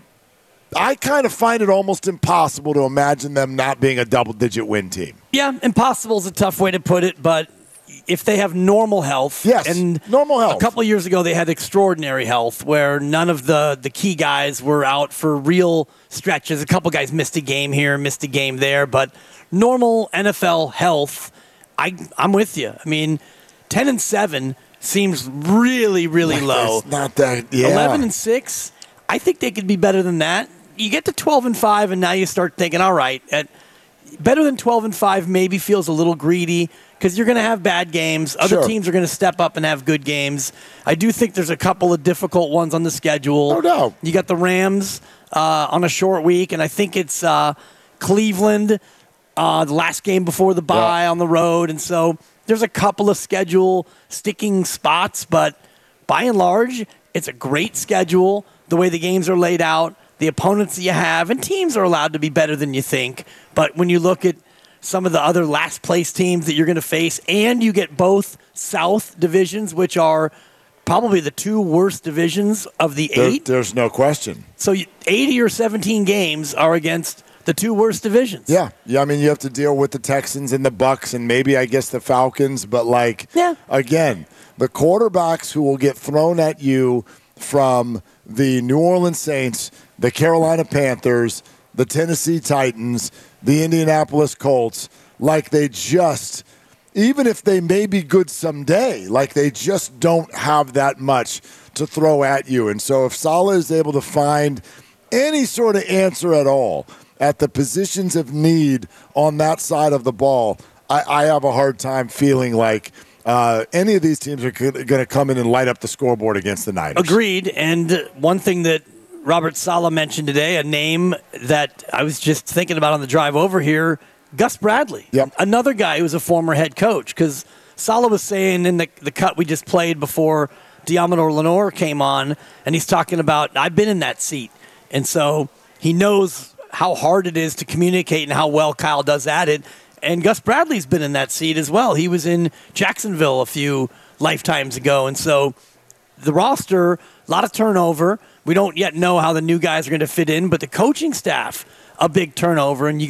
I kind of find it almost impossible to imagine them not being a double-digit win team. Yeah, impossible is a tough way to put it, but if they have normal health, yes, and normal health. A couple of years ago, they had extraordinary health where none of the, the key guys were out for real stretches. A couple guys missed a game here, missed a game there, but normal N F L health, I, I'm with you. I mean, ten and seven seems really, really like low. It's not that, yeah. eleven and six, I think they could be better than that. You get to twelve and five, and now you start thinking, all right, at, better than twelve and five maybe feels a little greedy, because you're going to have bad games. Other Sure. teams are going to step up and have good games. I do think there's a couple of difficult ones on the schedule. No doubt. You got the Rams uh, on a short week, and I think it's uh, Cleveland, uh, the last game before the bye Yeah. on the road. And so there's a couple of schedule sticking spots, but by and large, it's a great schedule, the way the games are laid out, the opponents that you have, and teams are allowed to be better than you think. But when you look at some of the other last place teams that you're going to face, and you get both South divisions, which are probably the two worst divisions of the There- eight. there's no question. So you- eighty or seventeen games are against the two worst divisions. Yeah, yeah. I mean, you have to deal with the Texans and the Bucks, and maybe I guess the Falcons. But like, Yeah. again, the quarterbacks who will get thrown at you from the New Orleans Saints, the Carolina Panthers, the Tennessee Titans, the Indianapolis Colts, like they just, even if they may be good someday, like they just don't have that much to throw at you. And so if Saleh is able to find any sort of answer at all at the positions of need on that side of the ball, I, I have a hard time feeling like uh, any of these teams are going to come in and light up the scoreboard against the Niners. Agreed. And one thing that Robert Saleh mentioned today, a name that I was just thinking about on the drive over here, Gus Bradley. Yep. Another guy who's a former head coach, because Saleh was saying in the, the cut we just played before Diamador Lenore came on, and he's talking about, I've been in that seat. And so he knows how hard it is to communicate and how well Kyle does at it. And Gus Bradley's been in that seat as well. He was in Jacksonville a few lifetimes ago. And so the roster, a lot of turnover. We don't yet know how the new guys are going to fit in, but the coaching staff, a big turnover. And you got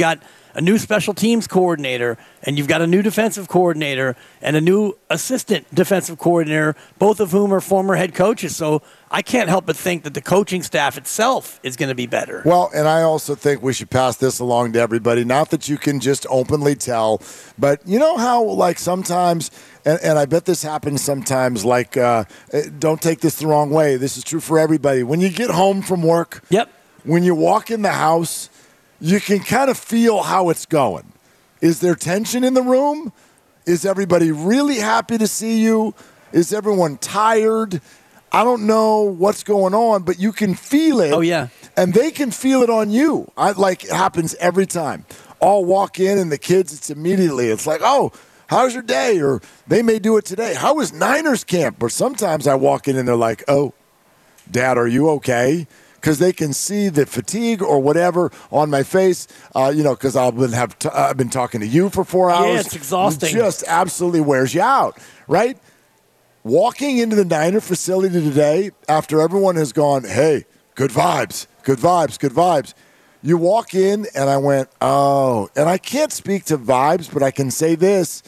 a new special teams coordinator, and you've got a new defensive coordinator and a new assistant defensive coordinator, both of whom are former head coaches. So I can't help but think that the coaching staff itself is going to be better. Well, and I also think we should pass this along to everybody. Not that you can just openly tell, but you know how, like, sometimes, and, and I bet this happens sometimes, like, uh, don't take this the wrong way. This is true for everybody. When you get home from work, yep. when you walk in the house, you can kind of feel how it's going. Is there tension in the room? Is everybody really happy to see you? Is everyone tired? I don't know what's going on, but you can feel it. Oh, yeah. And they can feel it on you. I, like, it happens every time. I'll walk in, and the kids, it's immediately, it's like, oh, how's your day? Or they may do it today. How was Niners camp? Or sometimes I walk in, and they're like, oh, Dad, are you okay? Because they can see the fatigue or whatever on my face, uh, you know, because I've been have t- I've been talking to you for four hours. Yeah, it's exhausting. It just absolutely wears you out, right? Walking into the Niner facility today after everyone has gone, hey, good vibes, good vibes, good vibes. You walk in, and I went, oh, and I can't speak to vibes, but I can say this,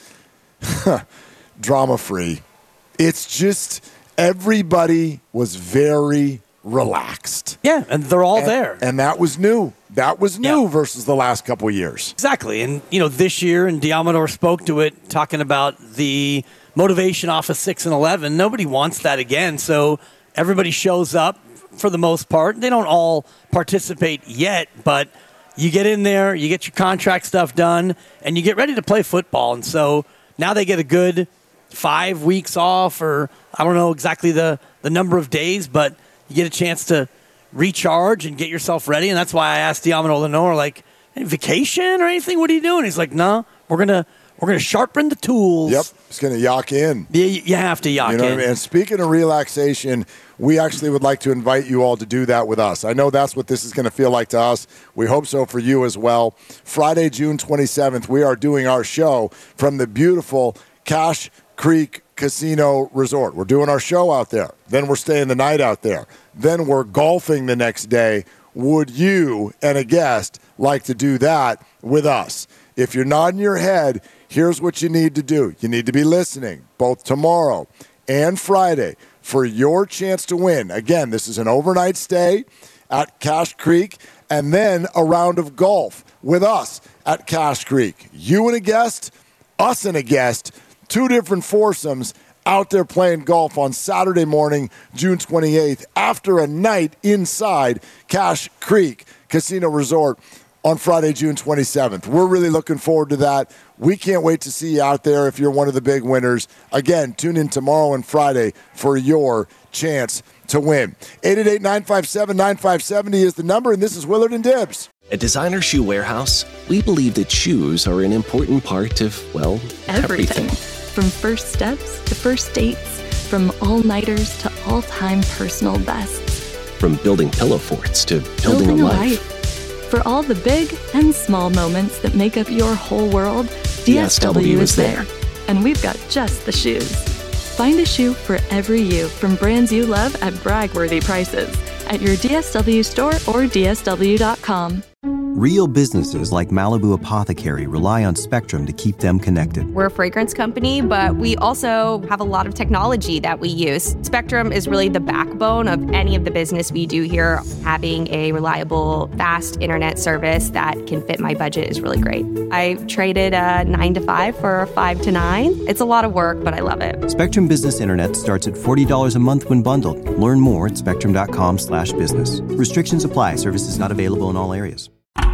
drama-free. It's just everybody was very relaxed. Yeah, and they're all and, there. And that was new. That was new yeah. versus the last couple of years. Exactly. And, you know, this year, and Diamador spoke to it, talking about the motivation off of six and eleven. Nobody wants that again. So everybody shows up for the most part. They don't all participate yet, but you get in there, you get your contract stuff done, and you get ready to play football. And so now they get a good five weeks off, or I don't know exactly the, the number of days, but you get a chance to recharge and get yourself ready. And that's why I asked Diamador Lenore, like, any vacation or anything? What are you doing? He's like, no, we're going to We're going to sharpen the tools. Yep, it's going to yak in. Yeah, you have to yak you know in. What I mean? And speaking of relaxation, we actually would like to invite you all to do that with us. I know that's what this is going to feel like to us. We hope so for you as well. Friday, June twenty-seventh, we are doing our show from the beautiful Cache Creek Casino Resort. We're doing our show out there. Then we're staying the night out there. Then we're golfing the next day. Would you and a guest like to do that with us? If you're nodding your head, here's what you need to do. You need to be listening both tomorrow and Friday for your chance to win. Again, this is an overnight stay at Cache Creek and then a round of golf with us at Cache Creek. You and a guest, us and a guest, two different foursomes out there playing golf on Saturday morning, June twenty-eighth, after a night inside Cache Creek Casino Resort on Friday, June twenty-seventh. We're really looking forward to that. We can't wait to see you out there if you're one of the big winners. Again, tune in tomorrow and Friday for your chance to win. eight eight eight, nine five seven, nine five seven zero is the number, and this is Willard and Dibs. At Designer Shoe Warehouse, we believe that shoes are an important part of, well, everything. everything. From first steps to first dates, from all-nighters to all-time personal bests. From building pillow forts to building, building a a life. life. For all the big and small moments that make up your whole world, D S W, D S W is there. And we've got just the shoes. Find a shoe for every you from brands you love at brag-worthy prices at your D S W store or D S W dot com. Real businesses like Malibu Apothecary rely on Spectrum to keep them connected. We're a fragrance company, but we also have a lot of technology that we use. Spectrum is really the backbone of any of the business we do here. Having a reliable, fast internet service that can fit my budget is really great. I traded a nine to five for a five to nine. It's a lot of work, but I love it. Spectrum Business Internet starts at forty dollars a month when bundled. Learn more at spectrum dot com slash business. Restrictions apply. Services not available in all areas.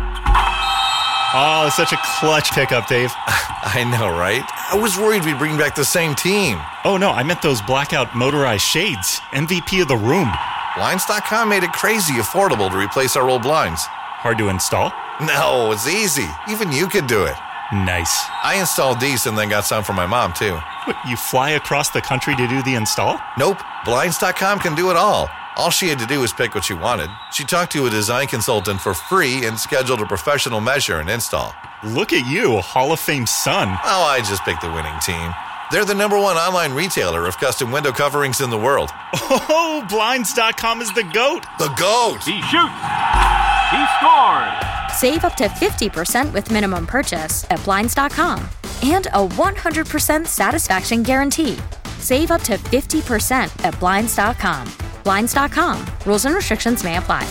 Oh, such a clutch pickup, Dave. I know, right? I was worried we'd bring back the same team. Oh, no, I meant those blackout motorized shades. M V P of the room. Blinds dot com made it crazy affordable to replace our old blinds. Hard to install? No, it's easy. Even you could do it. Nice. I installed these and then got some for my mom, too. What, you fly across the country to do the install? Nope. Blinds dot com can do it all. All she had to do was pick what she wanted. She talked to a design consultant for free and scheduled a professional measure and install. Look at you, Hall of Fame son. Oh, I just picked the winning team. They're the number one online retailer of custom window coverings in the world. Oh, Blinds dot com is the GOAT. The GOAT! He shoots. He scores. Save up to fifty percent with minimum purchase at Blinds dot com. And a one hundred percent satisfaction guarantee. Save up to fifty percent at Blinds dot com. Blinds dot com. Rules and restrictions may apply.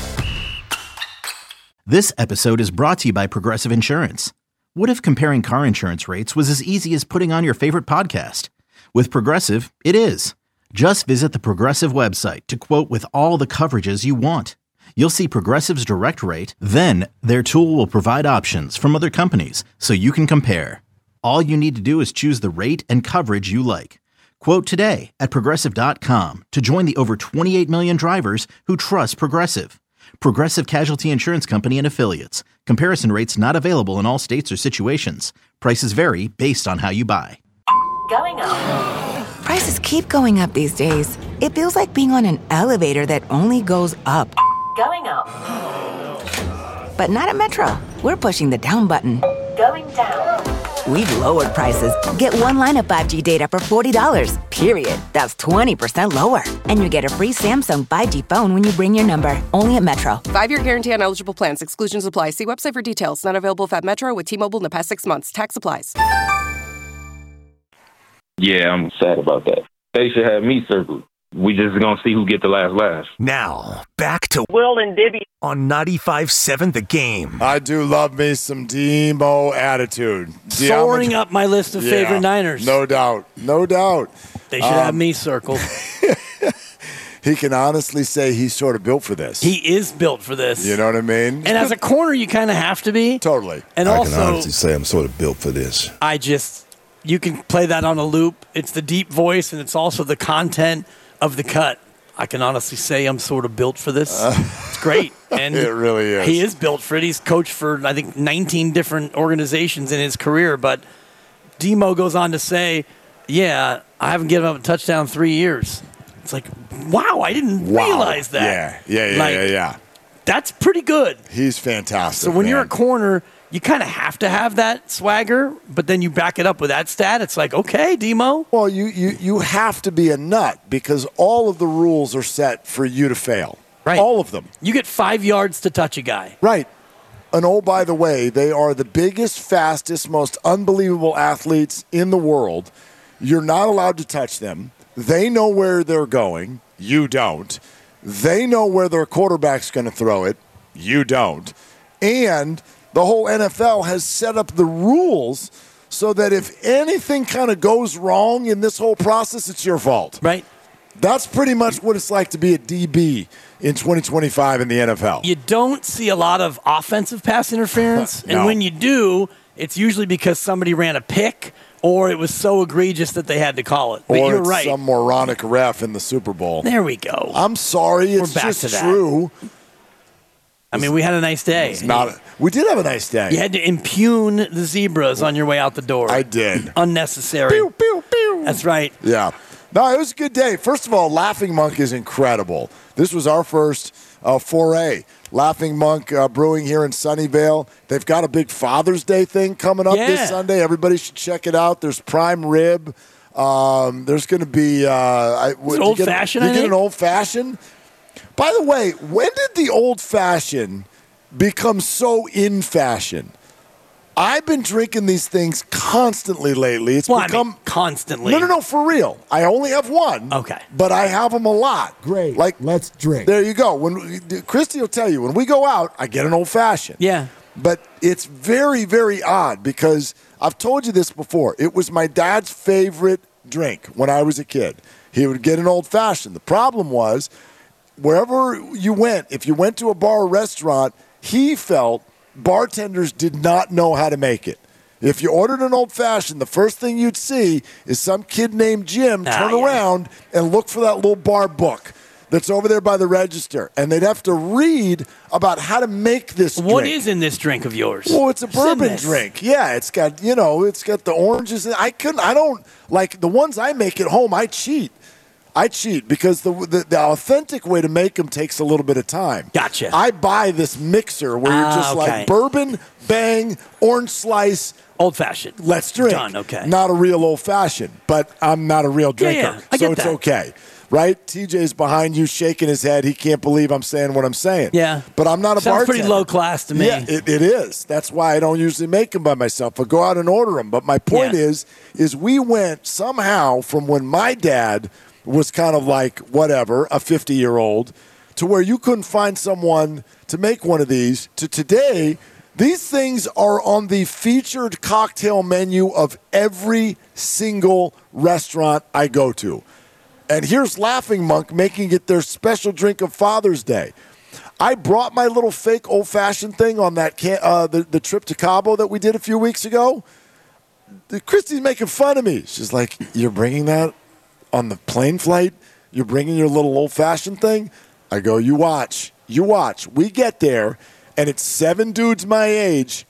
This episode is brought to you by Progressive Insurance. What if comparing car insurance rates was as easy as putting on your favorite podcast? With Progressive, it is. Just visit the Progressive website to quote with all the coverages you want. You'll see Progressive's direct rate, then their tool will provide options from other companies so you can compare. All you need to do is choose the rate and coverage you like. Quote today at Progressive dot com to join the over twenty-eight million drivers who trust Progressive. Progressive Casualty Insurance Company and Affiliates. Comparison rates not available in all states or situations. Prices vary based on how you buy. Going up. Prices keep going up these days. It feels like being on an elevator that only goes up. Going up. But not at Metro. We're pushing the down button. Going down. We've lowered prices. Get one line of five G data for forty dollars, period. That's twenty percent lower. And you get a free Samsung five G phone when you bring your number. Only at Metro. Five-year guarantee on eligible plans. Exclusions apply. See website for details. Not available at Metro with T-Mobile in the past six months. Tax applies. Yeah, I'm sad about that. They should have me circled. We just gonna see who get the last laugh. Now, back to Will and Dibby on ninety-five point seven The Game. I do love me some Demo attitude. Soaring up my list of Yeah, favorite Niners. No doubt. No doubt. They should Um, have me circled. He can honestly say he's sort of built for this. He is built for this. You know what I mean? And as a corner, you kind of have to be. Totally. And I also, can honestly say I'm sort of built for this. I just, you can play that on a loop. It's the deep voice, and it's also the content of the cut. I can honestly say I'm sort of built for this. Uh, it's great. And it really is. He is built for it. He's coached for, I think, nineteen different organizations in his career. But Demo goes on to say, yeah, I haven't given up a touchdown in three years. It's like, wow, I didn't Wow. realize that. Yeah, yeah, yeah, Like, yeah, yeah. That's pretty good. He's fantastic. So when man. you're a corner, you kind of have to have that swagger, but then you back it up with that stat. It's like, okay, Demo. Well, you, you, you have to be a nut because all of the rules are set for you to fail. Right. All of them. You get five yards to touch a guy. Right. And oh, by the way, they are the biggest, fastest, most unbelievable athletes in the world. You're not allowed to touch them. They know where they're going. You don't. They know where their quarterback's going to throw it. You don't. And the whole N F L has set up the rules so that if anything kind of goes wrong in this whole process, it's your fault. Right. That's pretty much what it's like to be a D B in twenty twenty-five in the N F L. You don't see a lot of offensive pass interference. No. And when you do, it's usually because somebody ran a pick or it was so egregious that they had to call it. But or you're it's right. some moronic ref in the Super Bowl. There we go. I'm sorry. It's We're back just to that. true. I mean, we had a nice day. It's not a, we did have a nice day. You had to impugn the zebras on your way out the door. I did. Unnecessary. Pew, pew, pew. That's right. Yeah. No, it was a good day. First of all, Laughing Monk is incredible. This was our first uh, foray. Laughing Monk uh, Brewing here in Sunnyvale. They've got a big Father's Day thing coming up Yeah. this Sunday. Everybody should check it out. There's prime rib. Um, there's going to be uh, I, Is it old-fashioned, You I get think? an old fashioned. By the way, when did the old fashioned become so in fashion? I've been drinking these things constantly lately. It's Well, I become mean, constantly. No, no, no, for real. I only have one. Okay. But I have them a lot. Great. Like, let's drink. there you go. When we- Christy will tell you, when we go out, I get an old fashioned. Yeah. But it's very, very odd because I've told you this before. It was my dad's favorite drink when I was a kid. He would get an old fashioned. The problem was, wherever you went, if you went to a bar or restaurant, he felt bartenders did not know how to make it. If you ordered an old fashioned, the first thing you'd see is some kid named Jim Ah, turn yeah. around and look for that little bar book that's over there by the register. And they'd have to read about how to make this drink. What is in this drink of yours? Well, it's a What's in bourbon this? drink. Yeah, it's got, you know, it's got the oranges. I couldn't, I don't, like the ones I make at home, I cheat. I cheat because the, the the authentic way to make them takes a little bit of time. Gotcha. I buy this mixer where you're Ah, just okay. like bourbon, bang, orange slice, Old fashioned. let's drink. Done, okay. Not a real old fashioned, but I'm not a real drinker, yeah, I so get it's that. okay. right? T J's behind you shaking his head. He can't believe I'm saying what I'm saying. Yeah. But I'm not a Sounds bartender. pretty low class to me. Yeah, it, it is. That's why I don't usually make them by myself. I go out and order them. But my point Yeah. is, is we went somehow from when my dad was kind of like, whatever, a fifty-year-old, to where you couldn't find someone to make one of these, to today, these things are on the featured cocktail menu of every single restaurant I go to. And here's Laughing Monk making it their special drink of Father's Day. I brought my little fake old-fashioned thing on that can- uh, the, the trip to Cabo that we did a few weeks ago. Christy's making fun of me. She's like, you're bringing that on the plane flight? You're bringing your little old-fashioned thing? I go, you watch. You watch. We get there, and it's seven dudes my age,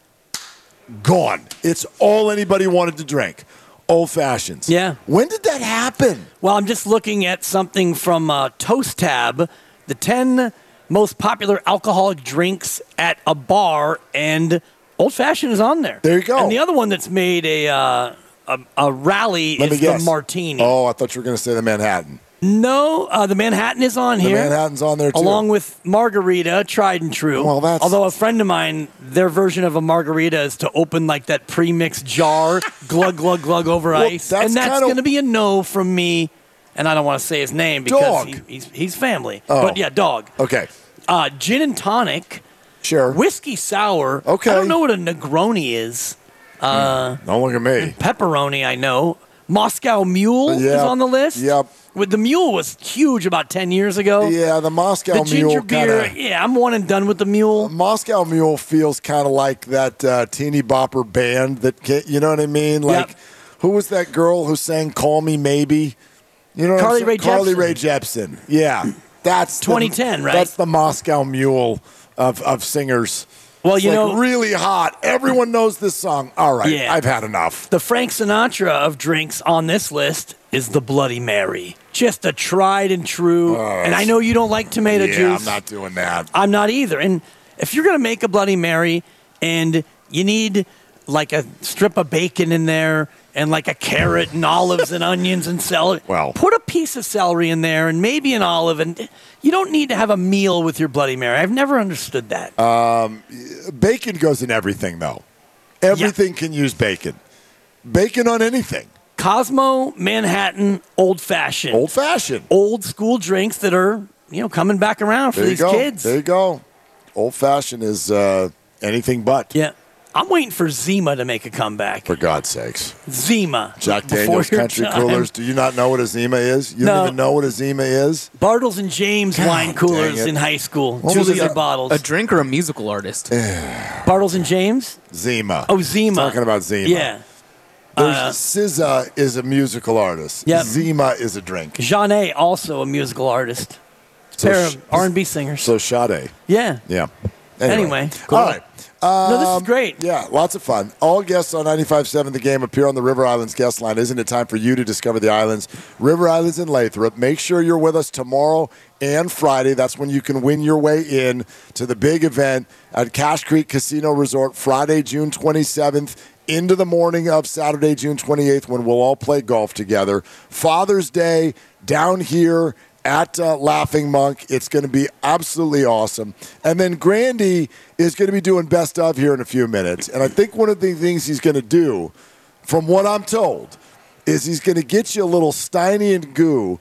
gone. It's all anybody wanted to drink. Old fashions. Yeah. When did that happen? Well, I'm just looking at something from uh, Toast Tab, the ten most popular alcoholic drinks at a bar, and Old Fashioned is on there. There you go. And the other one that's made a uh, a, a rally Let me is the guess. Martini. Oh, I thought you were going to say the Manhattan. No, uh, the Manhattan is on The here. Manhattan's on there, too. Along with margarita, tried and true. Well, that's- Although a friend of mine, their version of a margarita is to open like that pre-mixed jar, glug, glug, glug over Well, ice. that's and that's kinda- going to be a no from me. And I don't want to say his name because Dog. he, he's, he's family. Oh. But yeah, dog. Okay. Uh, gin and tonic. Sure. Whiskey sour. Okay. I don't know what a Negroni is. Uh, Don't look at me. Pepperoni, I know. Moscow Mule is Yep. on the list. Yep. With the Mule was huge about ten years ago. Yeah, the Moscow The ginger Mule beer, kinda, yeah, I'm one and done with the Mule. Moscow Mule feels kind of like that uh, teeny bopper band that, ca- you know what I mean? Like, Yep. who was that girl who sang "Call Me Maybe"? You know, what Carly I'm saying? Rae Carly Jepsen. Rae Jepsen. Yeah, that's the- twenty ten, right? That's the Moscow Mule of of singers. Well, It's you like know- really hot. Everyone knows this song. All right, Yeah. I've had enough. The Frank Sinatra of drinks on this list is the Bloody Mary. Just a tried and true. and I know you don't like tomato yeah, juice. I'm not doing that. I'm not either. And if you're going to make a Bloody Mary and you need like a strip of bacon in there and like a carrot and olives and onions and celery, Well. put a piece of celery in there and maybe an olive. And you don't need to have a meal with your Bloody Mary. I've never understood that. Um, bacon goes in everything, though. Everything can use bacon. Bacon on anything. Cosmo, Manhattan, old fashioned. Old fashioned. Old school drinks that are, you know, coming back around for There you these go. kids. There you go. Old fashioned is uh, anything but. Yeah. I'm waiting for Zima to make a comeback. For God's sakes. Zima. Jack Before Daniels your Country time. Coolers. Do you not know what a Zima is? You No. don't even know what a Zima is? Bartles and James wine dang coolers it. in high school. What Two was it? liter bottles. A drink or a musical artist? Bartles and James? Zima. Oh, Zima. Talking about Zima. Yeah. There's Uh, S Z A is a musical artist. Yep. Zima is a drink. Jeanne, also a musical artist. So Pair sh- of R and B singers. So Sade. Yeah. Yeah. Anyway, cool. All right. No, this is Um, great. Yeah, lots of fun. All guests on ninety-five point seven The Game appear on the River Islands guest line. Isn't it time for you to discover the islands? River Islands in Lathrop. Make sure you're with us tomorrow and Friday. That's when you can win your way in to the big event at Cache Creek Casino Resort, Friday, June twenty-seventh, into the morning of Saturday, June twenty-eighth, when we'll all play golf together. Father's Day down here at uh, Laughing Monk. It's going to be absolutely awesome. And then Grandy is going to be doing best of here in a few minutes. And I think one of the things he's going to do, from what I'm told, is he's going to get you a little Steiny and Goo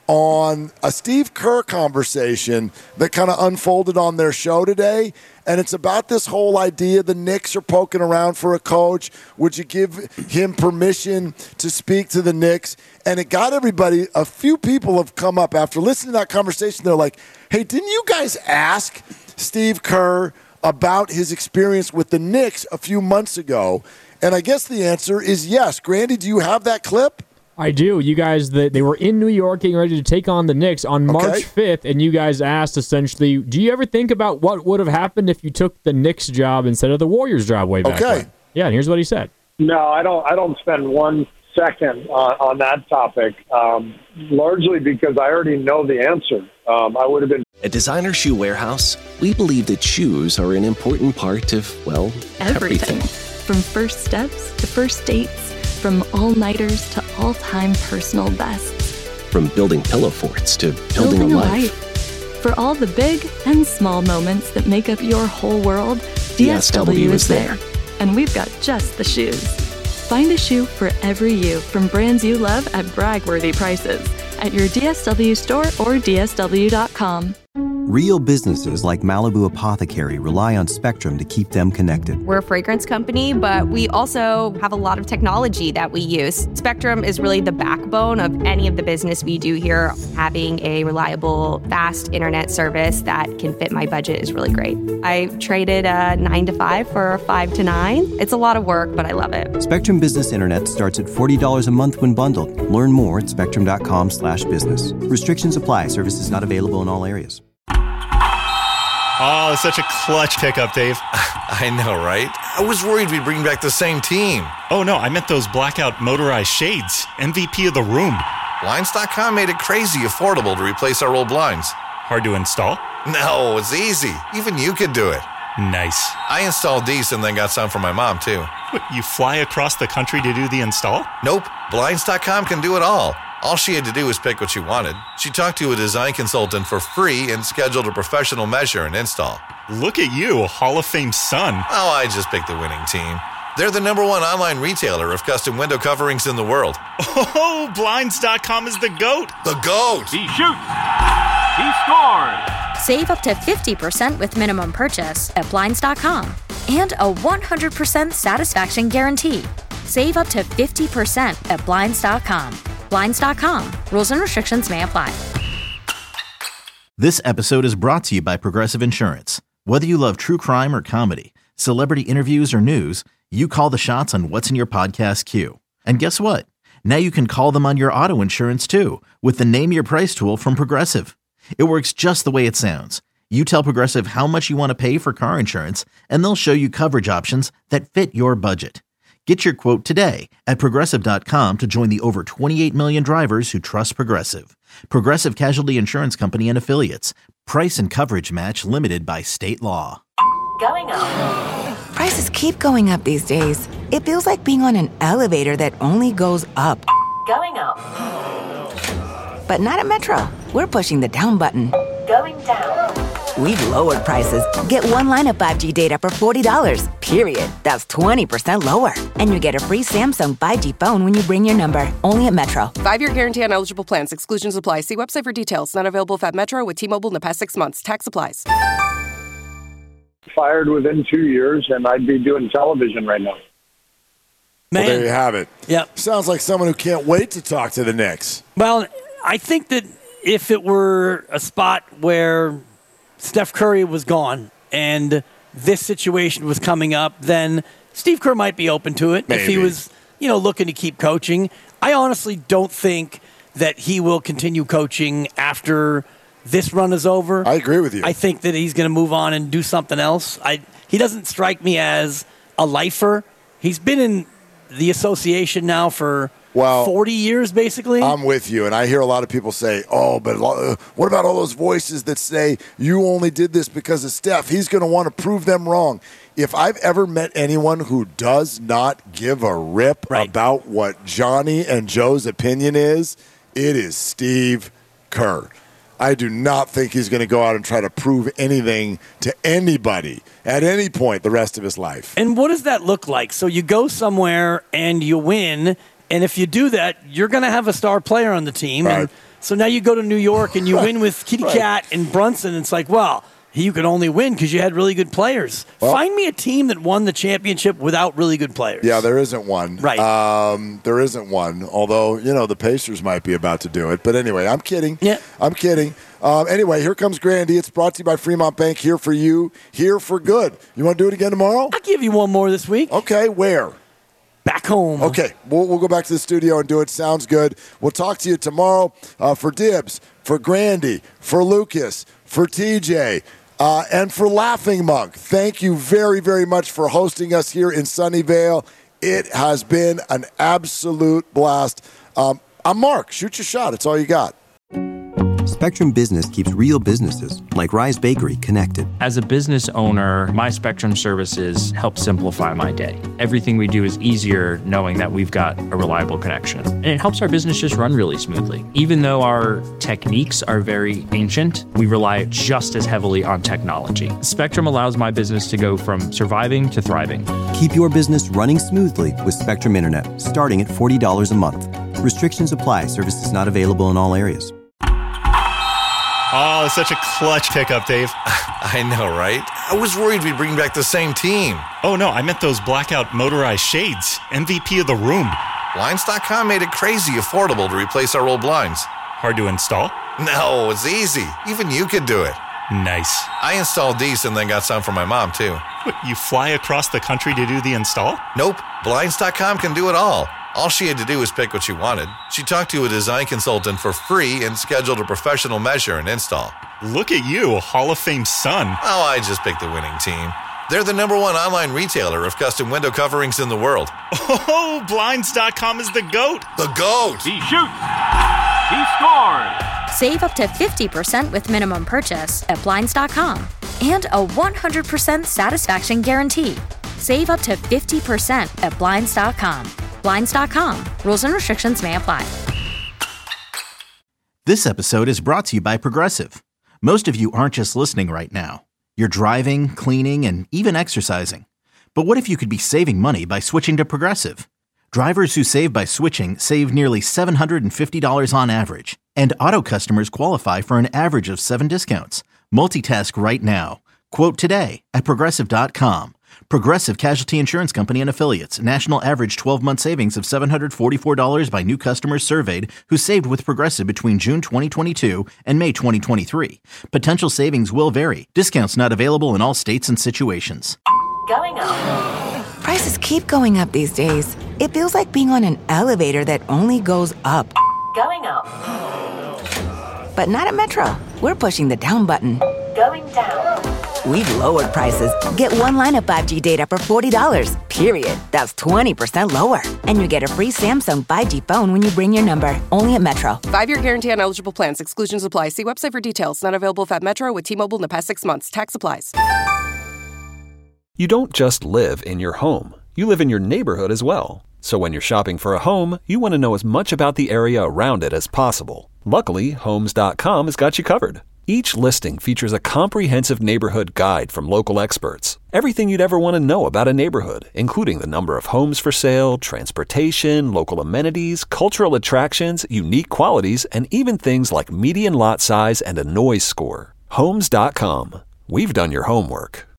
on a Steve Kerr conversation that kind of unfolded on their show today. And it's about this whole idea the Knicks are poking around for a coach. Would you give him permission to speak to the Knicks? And it got everybody, a few people have come up after listening to that conversation. They're like, hey, didn't you guys ask Steve Kerr about his experience with the Knicks a few months ago? And I guess the answer is yes. Grandy, do you have that clip? I do. You guys, the, they were in New York getting ready to take on the Knicks on Okay. March fifth, and you guys asked essentially, do you ever think about what would have happened if you took the Knicks job instead of the Warriors job way back Okay. when? Yeah, and here's what he said. No, I don't. I don't spend one second on, on that topic, um, largely because I already know the answer. Um, I would have been. At Designer Shoe Warehouse, we believe that shoes are an important part of, well, Everything. everything. From first steps to first dates, from all-nighters to all-time personal bests. from building pillow forts to building, Building a a life. life. For all the big and small moments that make up your whole world, D S W is there. And we've got just the shoes. Find a shoe for every you from brands you love at brag-worthy prices at your D S W store or D S W dot com. Real businesses like Malibu Apothecary rely on Spectrum to keep them connected. We're a fragrance company, but we also have a lot of technology that we use. Spectrum is really the backbone of any of the business we do here. Having a reliable, fast internet service that can fit my budget is really great. I traded a nine to five for a five to nine. It's a lot of work, but I love it. Spectrum Business Internet starts at forty dollars a month when bundled. Learn more at spectrum dot com slash business. Restrictions apply. Services not available in all areas. Oh, such a clutch pickup, Dave. I know, right? I was worried we'd bring back the same team. Oh, no, I meant those blackout motorized shades. M V P of the room. Blinds dot com made it crazy affordable to replace our old blinds. Hard to install? No, it's easy. Even you could do it. Nice. I installed these and then got some for my mom, too. What, you fly across the country to do the install? Nope. Blinds dot com can do it all. All she had to do was pick what she wanted. She talked to a design consultant for free and scheduled a professional measure and install. Look at you, Hall of Fame son. Oh, I just picked the winning team. They're the number one online retailer of custom window coverings in the world. Oh, Blinds dot com is the GOAT. The GOAT. He shoots. He scored. Save up to fifty percent with minimum purchase at Blinds dot com and a one hundred percent satisfaction guarantee. Save up to fifty percent at Blinds dot com. Blinds dot com. Rules and restrictions may apply. This episode is brought to you by Progressive Insurance. Whether you love true crime or comedy, celebrity interviews or news, you call the shots on what's in your podcast queue. And guess what? Now you can call them on your auto insurance too with the Name Your Price tool from Progressive. It works just the way it sounds. You tell Progressive how much you want to pay for car insurance, and they'll show you coverage options that fit your budget. Get your quote today at Progressive dot com to join the over twenty-eight million drivers who trust Progressive. Progressive Casualty Insurance Company and Affiliates. Price and coverage match limited by state law. Going up. Prices keep going up these days. It feels like being on an elevator that only goes up. Going up. But not at Metro. We're pushing the down button. Going down. We've lowered prices. Get one line of five G data for forty dollars, period. That's twenty percent lower. And you get a free Samsung five G phone when you bring your number. Only at Metro. Five-year guarantee on eligible plans. Exclusions apply. See website for details. Not available if at Metro with T-Mobile in the past six months. Tax applies. Fired within two years, and I'd be doing television right now. Well, there you have it. Yep. Sounds like someone who can't wait to talk to the Knicks. Well, I think that if it were a spot where Steph Curry was gone and this situation was coming up, then Steve Kerr might be open to it. Maybe. If he was, you know, looking to keep coaching. I honestly don't think that he will continue coaching after this run is over. I agree with you. I think that he's going to move on and do something else. I he doesn't strike me as a lifer. He's been in the association now for well, forty years, basically. I'm with you, and I hear a lot of people say, oh, but uh, what about all those voices that say you only did this because of Steph? He's going to want to prove them wrong. If I've ever met anyone who does not give a rip right. about what Johnny and Joe's opinion is, it is Steve Kerr. I do not think he's going to go out and try to prove anything to anybody at any point the rest of his life. And what does that look like? So you go somewhere and you win, and if you do that, you're going to have a star player on the team. Right. And so now you go to New York and you right. win with Kitty right. Cat and Brunson. It's like, well, you could only win because you had really good players. Well, Find me a team that won the championship without really good players. Yeah, there isn't one. Right. Um, there isn't one, although, you know, the Pacers might be about to do it. But anyway, I'm kidding. Yeah. I'm kidding. Um, anyway, here comes Grandy. It's brought to you by Fremont Bank, here for you, here for good. You want to do it again tomorrow? I'll give you one more this week. Okay, where? Back home. Okay, we'll, we'll go back to the studio and do it. Sounds good. We'll talk to you tomorrow uh, for Dibs, for Grandy, for Lucas, for T J, uh, and for Laughing Monk. Thank you very, very much for hosting us here in Sunnyvale. It has been an absolute blast. Um, I'm Mark. Shoot your shot. It's all you got. Spectrum Business keeps real businesses, like Rise Bakery, connected. As a business owner, my Spectrum services help simplify my day. Everything we do is easier knowing that we've got a reliable connection. And it helps our business just run really smoothly. Even though our techniques are very ancient, we rely just as heavily on technology. Spectrum allows my business to go from surviving to thriving. Keep your business running smoothly with Spectrum Internet, starting at forty dollars a month. Restrictions apply. Services not available in all areas. Oh, such a clutch pickup, Dave. I know, right? I was worried we'd bring back the same team. Oh, no, I meant those blackout motorized shades. M V P of the room. Blinds dot com made it crazy affordable to replace our old blinds. Hard to install? No, it's easy. Even you could do it. Nice. I installed these and then got some for my mom, too. What, you fly across the country to do the install? Nope. Blinds dot com can do it all. All she had to do was pick what she wanted. She talked to a design consultant for free and scheduled a professional measure and install. Look at you, Hall of Fame son. Oh, I just picked the winning team. They're the number one online retailer of custom window coverings in the world. Oh, Blinds dot com is the GOAT. The GOAT. He shoots. He scores. Save up to fifty percent with minimum purchase at Blinds dot com and a one hundred percent satisfaction guarantee. Save up to fifty percent at Blinds dot com. Blinds dot com. Rules and restrictions may apply. This episode is brought to you by Progressive. Most of you aren't just listening right now. You're driving, cleaning, and even exercising. But what if you could be saving money by switching to Progressive? Drivers who save by switching save nearly seven hundred fifty dollars on average. And auto customers qualify for an average of seven discounts. Multitask right now. Quote today at Progressive dot com. Progressive Casualty Insurance Company and Affiliates. National average twelve-month savings of seven hundred forty-four dollars by new customers surveyed who saved with Progressive between June twenty twenty-two and May twenty twenty-three. Potential savings will vary. Discounts not available in all states and situations. Going up. Prices keep going up these days. It feels like being on an elevator that only goes up. Going up. But not at Metro. We're pushing the down button. Going down. We've lowered prices. Get one line of five G data for forty dollars, period. That's twenty percent lower. And you get a free Samsung five G phone when you bring your number. Only at Metro. Five-year guarantee on eligible plans. Exclusions apply. See website for details. Not available at Metro with T-Mobile in the past six months. Tax applies. You don't just live in your home. You live in your neighborhood as well. So when you're shopping for a home, you want to know as much about the area around it as possible. Luckily, Homes dot com has got you covered. Each listing features a comprehensive neighborhood guide from local experts. Everything you'd ever want to know about a neighborhood, including the number of homes for sale, transportation, local amenities, cultural attractions, unique qualities, and even things like median lot size and a noise score. Homes dot com. We've done your homework.